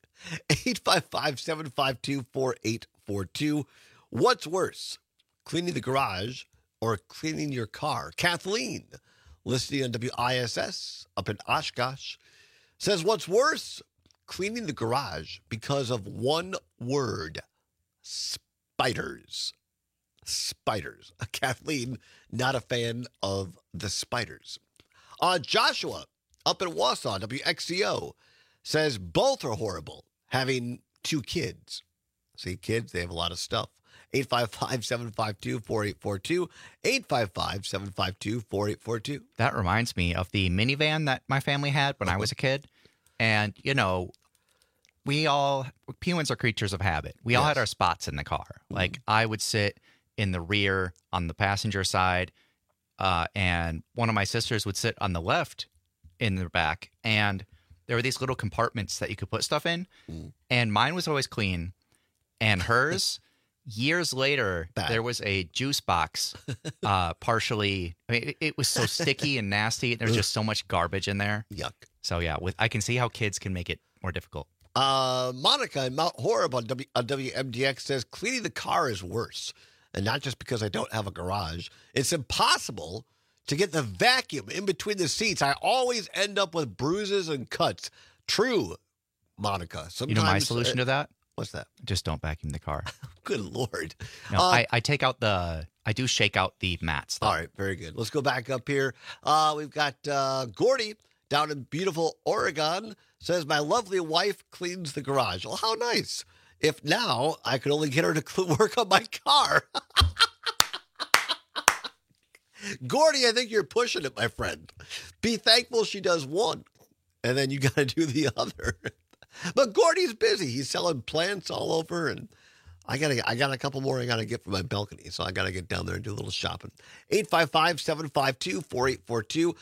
855-752-4842. What's worse, cleaning the garage or cleaning your car? Kathleen, listening on WISS up in Oshkosh, says what's worse, cleaning the garage because of one word, spiders. Spiders. Kathleen, not a fan of the spiders. Joshua, up in Wausau, WXCO, says both are horrible, having 2 kids. See, kids, they have a lot of stuff. 855-752-4842. 855-752-4842. That reminds me of the minivan that my family had when I was a kid. And, humans are creatures of habit. We all had our spots in the car. Like, I would sit in the rear on the passenger side, and one of my sisters would sit on the left in the back. And there were these little compartments that you could put stuff in. And mine was always clean. And hers, years later, there was a juice box partially. I mean, it was so sticky and nasty. There was just so much garbage in there. Yuck. So, yeah, I can see how kids can make it more difficult. Monica in Mount Horeb on WMDX says cleaning the car is worse. And not just because I don't have a garage. It's impossible to get the vacuum in between the seats. I always end up with bruises and cuts. True, Monica. Sometimes, you know my solution to that? What's that? Just don't vacuum the car. Good Lord. No, I take out I do shake out the mats, though. All right, very good. Let's go back up here. We've got Gordy down in beautiful Oregon. Says, my lovely wife cleans the garage. Well, how nice. If now I could only get her to work on my car. Gordy, I think you're pushing it, my friend. Be thankful she does one, and then you got to do the other. But Gordy's busy. He's selling plants all over, and I got a couple more I got to get from my balcony, so I got to get down there and do a little shopping. 855-752-4842.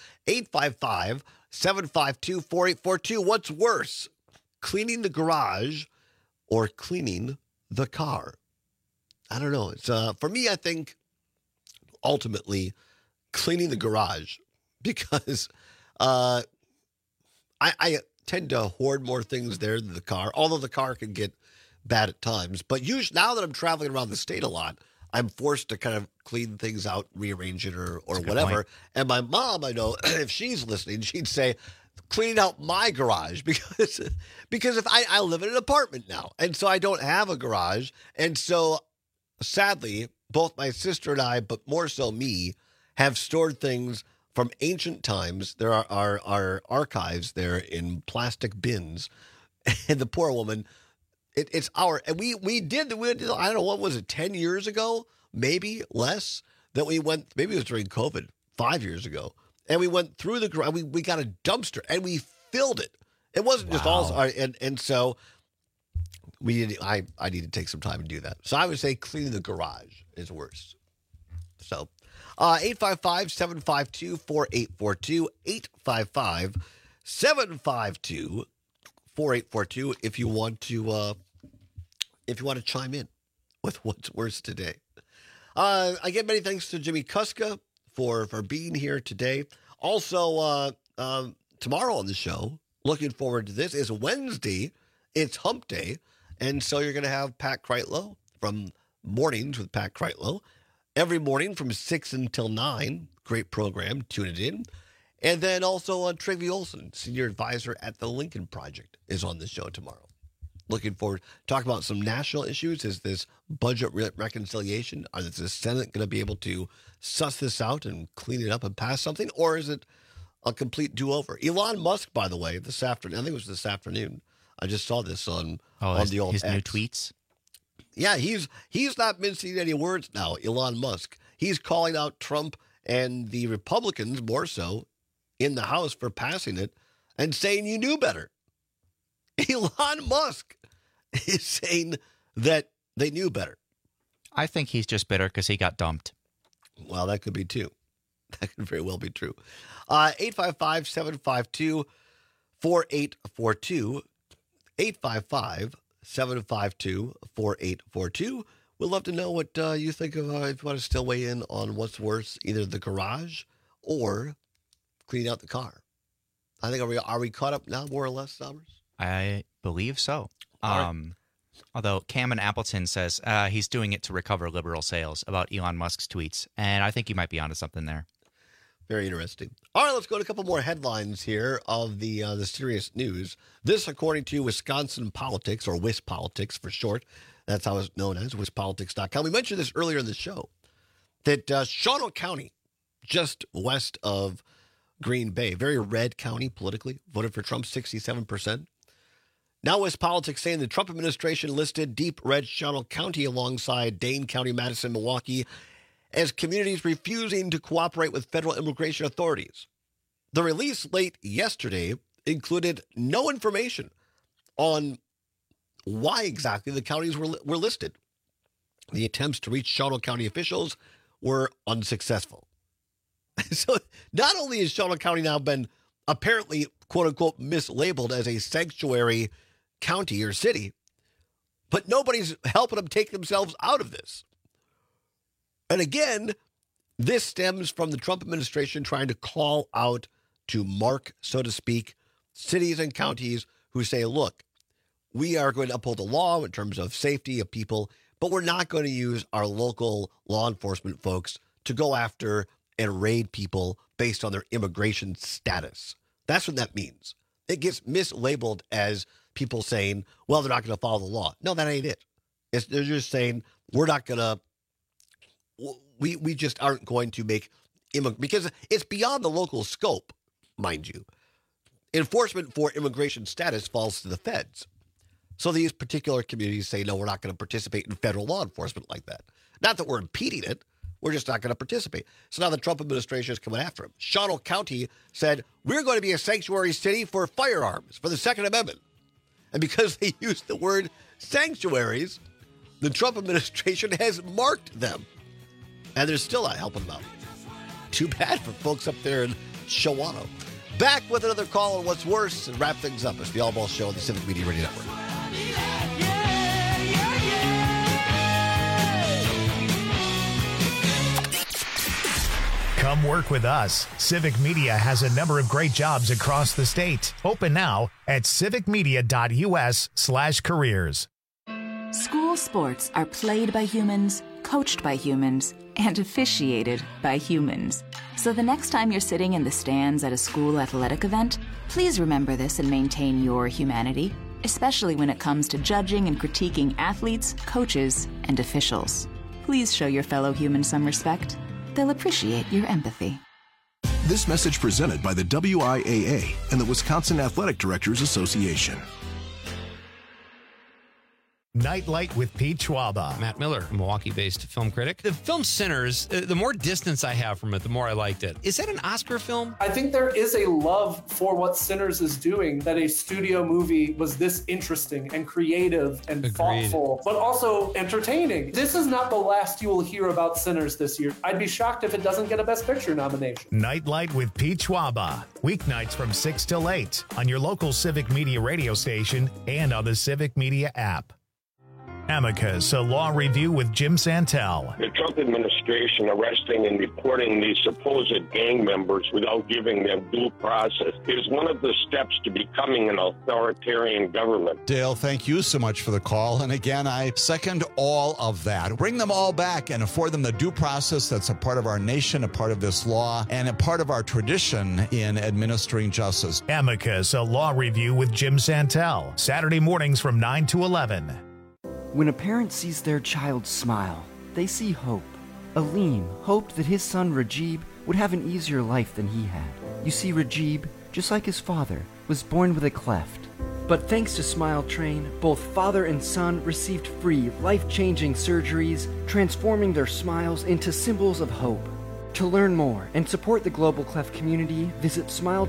855-752-4842. What's worse, cleaning the garage or cleaning the car? I don't know. It's for me, I think, ultimately, cleaning the garage, because I tend to hoard more things there than the car, although the car can get bad at times. But usually, now that I'm traveling around the state a lot, I'm forced to kind of clean things out, rearrange it, or whatever. And my mom, I know, if she's listening, she'd say, cleaning out my garage, because if I live in an apartment now, and so I don't have a garage. And so, sadly, both my sister and I, but more so me, have stored things from ancient times. There are our archives there in plastic bins. And the poor woman, it's and we did, I don't know, what was it, 10 years ago, maybe less, that we went, maybe it was during COVID, 5 years ago. And we went through the garage, we got a dumpster and we filled it. It wasn't just all, and so I need to take some time to do that. So I would say cleaning the garage is worse. So 855-752-4842, 855-752-4842 if you want to chime in with what's worse today. Again, many thanks to Jimmy Kuska for being here today. Also, tomorrow on the show, looking forward to this, is Wednesday. It's Hump Day. And so you're going to have Pat Kreitlow from Mornings with Pat Kreitlow every morning from 6 until 9. Great program. Tune it in. And then also Trygve Olsen, senior advisor at the Lincoln Project, is on the show tomorrow. Looking forward to talk about some national issues. Is this budget reconciliation? Is the Senate going to be able to suss this out and clean it up and pass something? Or is it a complete do-over? Elon Musk, by the way, this afternoon, I think it was this afternoon, I just saw this on the old his X. new tweets. Yeah, he's not mincing any words now, Elon Musk. He's calling out Trump and the Republicans, more so, in the House for passing it and saying you knew better. Elon Musk is saying that they knew better. I think he's just bitter because he got dumped. Well, that could be too. That could very well be true. 855-752-4842. 855-752-4842. We'd love to know what you think of, if you want to still weigh in on what's worse, either the garage or cleaning out the car. I think, are we caught up now, more or less, Summers? I believe so. Right. Although Cam in Appleton says he's doing it to recover liberal sales about Elon Musk's tweets. And I think you might be onto something there. Very interesting. All right, let's go to a couple more headlines here of the serious news. This, according to Wisconsin Politics, or WisPolitics for short. That's how it's known as, wispolitics.com. We mentioned this earlier in the show, that Shawano County, just west of Green Bay, very red county politically, voted for Trump 67%. Now WisPolitics saying the Trump administration listed deep red Shawano County alongside Dane County, Madison, Milwaukee, as communities refusing to cooperate with federal immigration authorities. The release late yesterday included no information on why exactly the counties were listed. The attempts to reach Shawano County officials were unsuccessful. So not only has Shawano County now been apparently, quote unquote, mislabeled as a sanctuary county or city, but nobody's helping them take themselves out of this. And again, this stems from the Trump administration trying to call out to mark, so to speak, cities and counties who say, look, we are going to uphold the law in terms of safety of people, but we're not going to use our local law enforcement folks to go after and raid people based on their immigration status. That's what that means. It gets mislabeled as people saying, well, they're not going to follow the law. No, that ain't it. They're just saying, we're not going to, we just aren't going to make, because it's beyond the local scope, mind you. Enforcement for immigration status falls to the feds. So these particular communities say, no, we're not going to participate in federal law enforcement like that. Not that we're impeding it. We're just not going to participate. So now the Trump administration is coming after him. Shawano County said, we're going to be a sanctuary city for firearms, for the Second Amendment. And because they used the word sanctuaries, The Trump administration has marked them, and they're still not helping them out. Too bad for folks up there in Shawano. Back with another call on what's worse and wrap things up. It's the All Ball Show on the Civic Media Radio Network. Come work with us. Civic Media has a number of great jobs across the state. Open now at civicmedia.us/careers. School sports are played by humans, coached by humans, and officiated by humans. So the next time you're sitting in the stands at a school athletic event, please remember this and maintain your humanity, especially when it comes to judging and critiquing athletes, coaches, and officials. Please show your fellow humans some respect. They'll appreciate your empathy. This message presented by the WIAA and the Wisconsin Athletic Directors Association. Nightlight with Pete Schwaba. Matt Miller, Milwaukee-based film critic. The film Sinners, the more distance I have from it, the more I liked it. Is that an Oscar film? I think there is a love for what Sinners is doing, that a studio movie was this interesting and creative and thoughtful, but also entertaining. This is not the last you will hear about Sinners this year. I'd be shocked if it doesn't get a Best Picture nomination. Nightlight with Pete Schwaba. Weeknights from 6 till 8 on your local Civic Media radio station and on the Civic Media app. Amicus, a law review with Jim Santel. The Trump administration arresting and deporting these supposed gang members without giving them due process is one of the steps to becoming an authoritarian government. Dale, thank you so much for the call. And again, I second all of that. Bring them all back and afford them the due process that's a part of our nation, a part of this law, and a part of our tradition in administering justice. Amicus, a law review with Jim Santel. Saturday mornings from 9 to 11. When a parent sees their child smile, they see hope. Aleem hoped that his son Rajib would have an easier life than he had. You see, Rajib, just like his father, was born with a cleft. But thanks to Smile Train, both father and son received free, life-changing surgeries, transforming their smiles into symbols of hope. To learn more and support the Global Cleft community, visit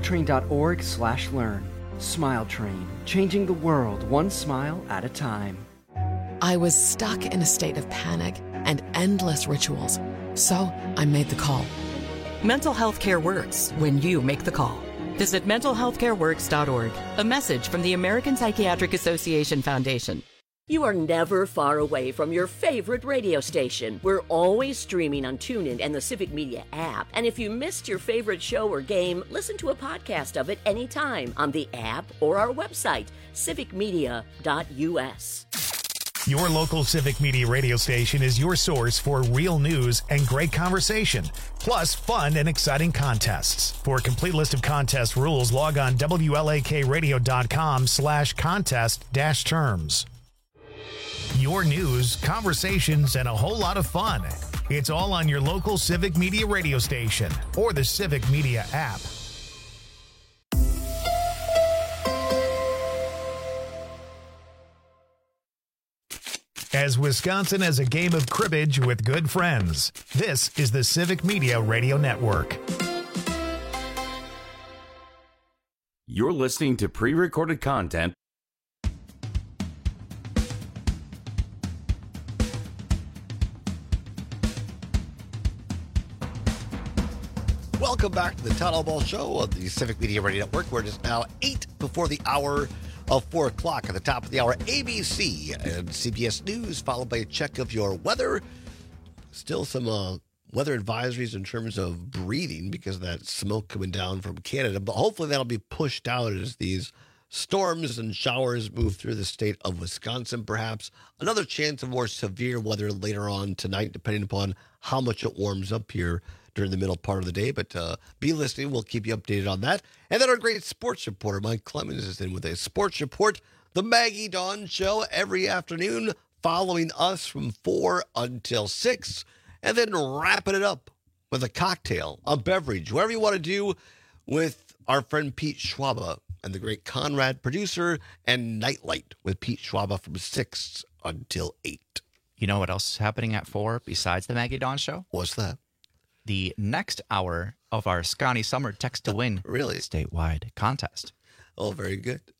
smiletrain.org/learn. Smile Train, changing the world one smile at a time. I was stuck in a state of panic and endless rituals, so I made the call. Mental health care works when you make the call. Visit mentalhealthcareworks.org. A message from the American Psychiatric Association Foundation. You are never far away from your favorite radio station. We're always streaming on TuneIn and the Civic Media app. And if you missed your favorite show or game, listen to a podcast of it anytime on the app or our website, civicmedia.us. Your local Civic Media radio station is your source for real news and great conversation, plus fun and exciting contests. For a complete list of contest rules, log on WLAKradio.com/contest-terms. Your news, conversations, and a whole lot of fun. It's all on your local Civic Media radio station or the Civic Media app. As Wisconsin has a game of cribbage with good friends, this is the Civic Media Radio Network. You're listening to pre-recorded content. Welcome back to the Town Hall Ball Show of the Civic Media Radio Network. We're just now 8 before the hour of 4 o'clock. At the top of the hour, ABC and CBS News, followed by a check of your weather. Still some weather advisories in terms of breathing because of that smoke coming down from Canada. But hopefully that'll be pushed out as these storms and showers move through the state of Wisconsin. Perhaps another chance of more severe weather later on tonight, depending upon how much it warms up here during the middle part of the day. But be listening. We'll keep you updated on that. And then our great sports reporter, Mike Clemens, is in with a sports report. The Maggie Dawn Show every afternoon, following us from 4 until 6. And then wrapping it up with a cocktail, a beverage, whatever you want to do with our friend Pete Schwaba and the great Conrad producer, and Nightlight with Pete Schwaba from 6 until 8. You know what else is happening at 4 besides the Maggie Dawn Show? What's that? The next hour of our Scotty Summer Text to Win really statewide contest. Oh, very good.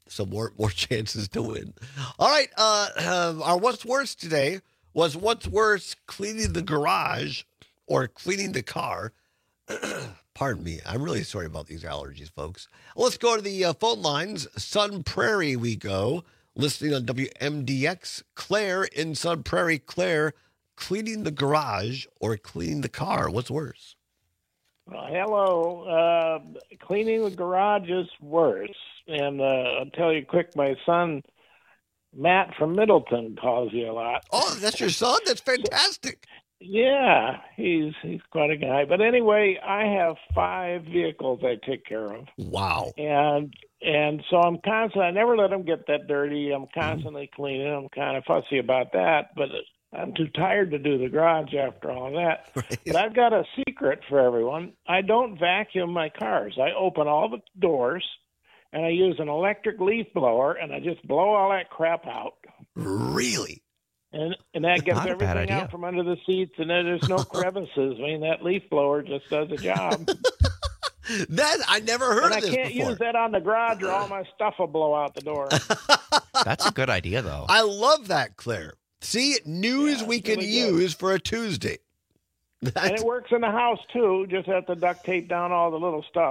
So more chances to win. All right. Our what's worse today was what's worse, cleaning the garage or cleaning the car. Pardon me. I'm really sorry about these allergies, folks. Let's go to the phone lines. Sun Prairie we go. Listening on WMDX. Claire in Sun Prairie. Claire, cleaning the garage or cleaning the car? What's worse? Well, hello. Cleaning the garage is worse. And I'll tell you quick, my son, Matt from Middleton, calls you a lot. Oh, that's your son? That's fantastic. Yeah, he's quite a guy. But anyway, I have 5 vehicles I take care of. Wow. And so I'm constantly, I never let them get that dirty. I'm constantly cleaning. I'm kind of fussy about that, but I'm too tired to do the garage after all that. Right. But I've got a secret for everyone. I don't vacuum my cars. I open all the doors, and I use an electric leaf blower, and I just blow all that crap out. Really? And that gets everything out from under the seats, and then there's no crevices. I mean, that leaf blower just does a job. That I never heard of this before. I can't use that on the garage, or all my stuff will blow out the door. That's a good idea, though. I love that, Claire. See, news we can use for a Tuesday. And it works in the house, too. Just have to duct tape down all the little stuff.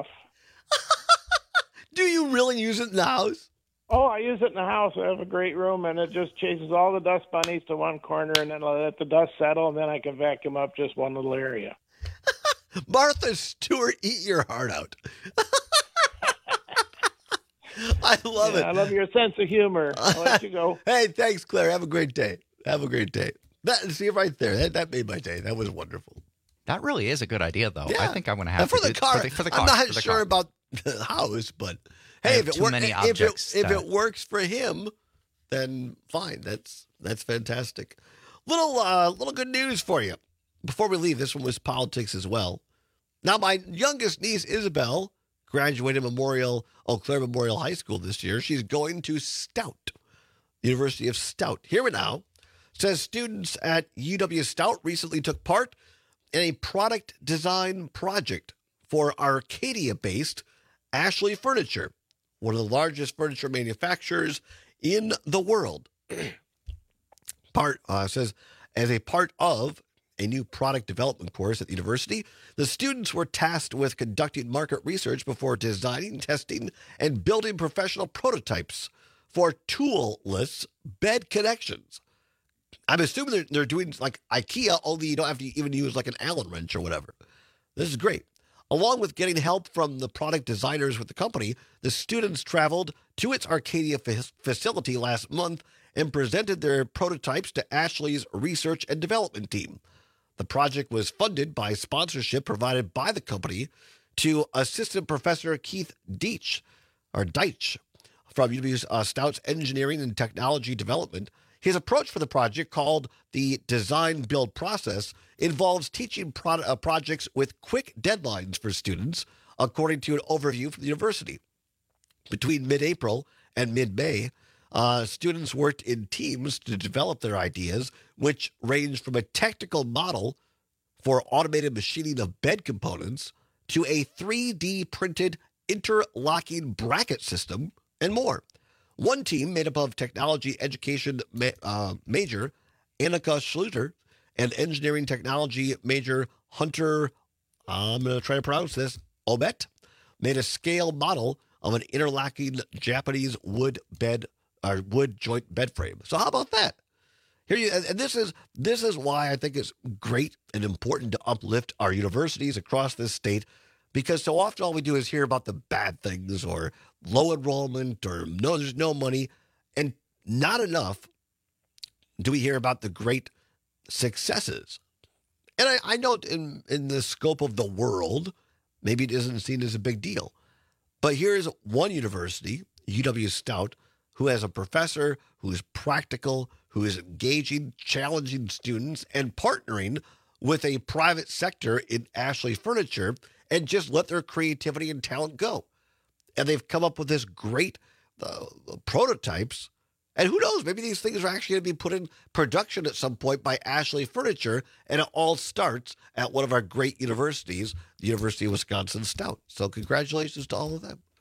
Do you really use it in the house? Oh, I use it in the house. I have a great room, and it just chases all the dust bunnies to one corner, and then I'll let the dust settle, and then I can vacuum up just one little area. Martha Stewart, eat your heart out. I love it. I love your sense of humor. I'll let you go. Hey, thanks, Claire. Have a great day. Have a great day. See, right there. That made my day. That was wonderful. That really is a good idea, though. Yeah. I think I'm going to have for to the car. For the car. I'm not sure about the house, but hey, if it works for him, then fine. That's fantastic. Little good news for you. Before we leave, this one was politics as well. Now, my youngest niece, Isabel, graduated Eau Claire Memorial High School this year. She's going to Stout, University of Stout. Here we now. Says students at UW Stout recently took part in a product design project for Arcadia-based Ashley Furniture, one of the largest furniture manufacturers in the world. Says, as a part of a new product development course at the university, the students were tasked with conducting market research before designing, testing, and building professional prototypes for toolless bed connections. I'm assuming they're doing like IKEA, only you don't have to even use like an Allen wrench or whatever. This is great. Along with getting help from the product designers with the company, the students traveled to its Arcadia facility last month and presented their prototypes to Ashley's research and development team. The project was funded by sponsorship provided by the company to Assistant Professor Keith Deitch from UW Stout's Engineering and Technology Development. His approach for the project, called the Design Build Process, involves teaching projects with quick deadlines for students, according to an overview from the university. Between mid-April and mid-May, students worked in teams to develop their ideas, which ranged from a technical model for automated machining of bed components to a 3D printed interlocking bracket system and more. One team, made up of technology education major Annika Schluter and engineering technology major Hunter, I'm going to try to pronounce this, Obet, made a scale model of an interlocking Japanese wood joint bed frame. So how about that? And this is why I think it's great and important to uplift our universities across this state, because so often all we do is hear about the bad things or low enrollment or there's no money, and not enough do we hear about the great successes. And I know in the scope of the world, maybe it isn't seen as a big deal. But here's one university, UW Stout, who has a professor who is practical, who is engaging, challenging students, and partnering with a private sector in Ashley Furniture, and just let their creativity and talent go. And they've come up with this great prototypes. And who knows, maybe these things are actually going to be put in production at some point by Ashley Furniture, and it all starts at one of our great universities, the University of Wisconsin Stout. So congratulations to all of them.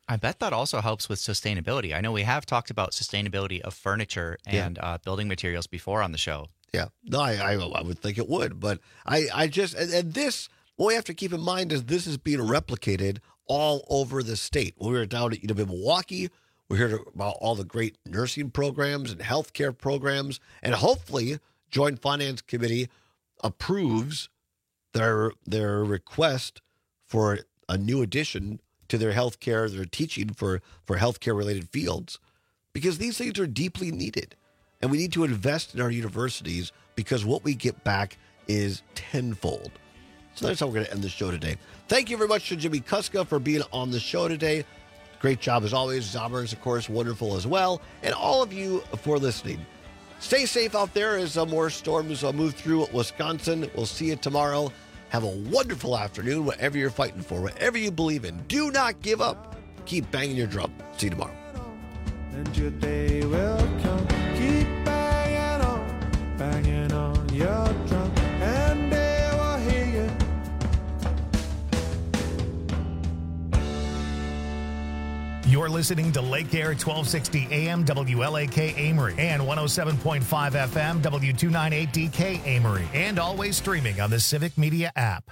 I bet that also helps with sustainability. I know we have talked about sustainability of furniture and building materials before on the show. Yeah, no, I would think it would, but I just and this what we have to keep in mind is this is being replicated all over the state. When we were down at UW Milwaukee, we heard about all the great nursing programs and healthcare programs, and hopefully, Joint Finance Committee approves their request for a new addition to their healthcare, their teaching for healthcare related fields, because these things are deeply needed. And we need to invest in our universities because what we get back is tenfold. So that's how we're going to end the show today. Thank you very much to Jimmy Kuska for being on the show today. Great job as always. Zombers, of course, wonderful as well. And all of you for listening. Stay safe out there as more storms move through Wisconsin. We'll see you tomorrow. Have a wonderful afternoon, whatever you're fighting for, whatever you believe in. Do not give up. Keep banging your drum. See you tomorrow. And your day will come. Keep banging on your drum, and they will hear you. You're listening to Lake Air 1260 AM WLAK Amory and 107.5 FM W298DK Amory, and always streaming on the Civic Media app.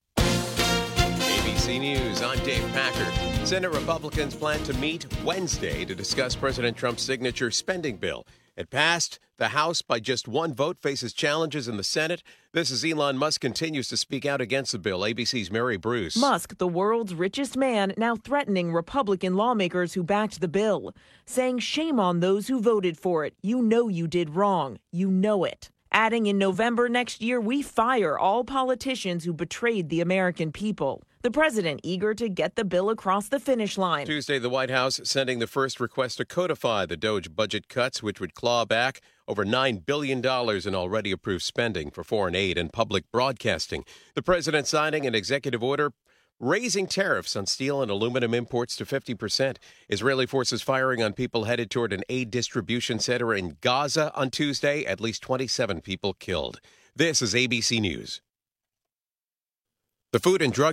ABC News, I'm Dave Packer. Senate Republicans plan to meet Wednesday to discuss President Trump's signature spending bill. It passed the House by just one vote, faces challenges in the Senate. This is Elon Musk continues to speak out against the bill. ABC's Mary Bruce. Musk, the world's richest man, now threatening Republican lawmakers who backed the bill, saying shame on those who voted for it. You know you did wrong. You know it. Adding in November next year, we fire all politicians who betrayed the American people. The president eager to get the bill across the finish line. Tuesday, the White House sending the first request to codify the DOGE budget cuts, which would claw back over $9 billion in already approved spending for foreign aid and public broadcasting. The president signing an executive order raising tariffs on steel and aluminum imports to 50%. Israeli forces firing on people headed toward an aid distribution center in Gaza on Tuesday. At least 27 people killed. This is ABC News. The Food and Drug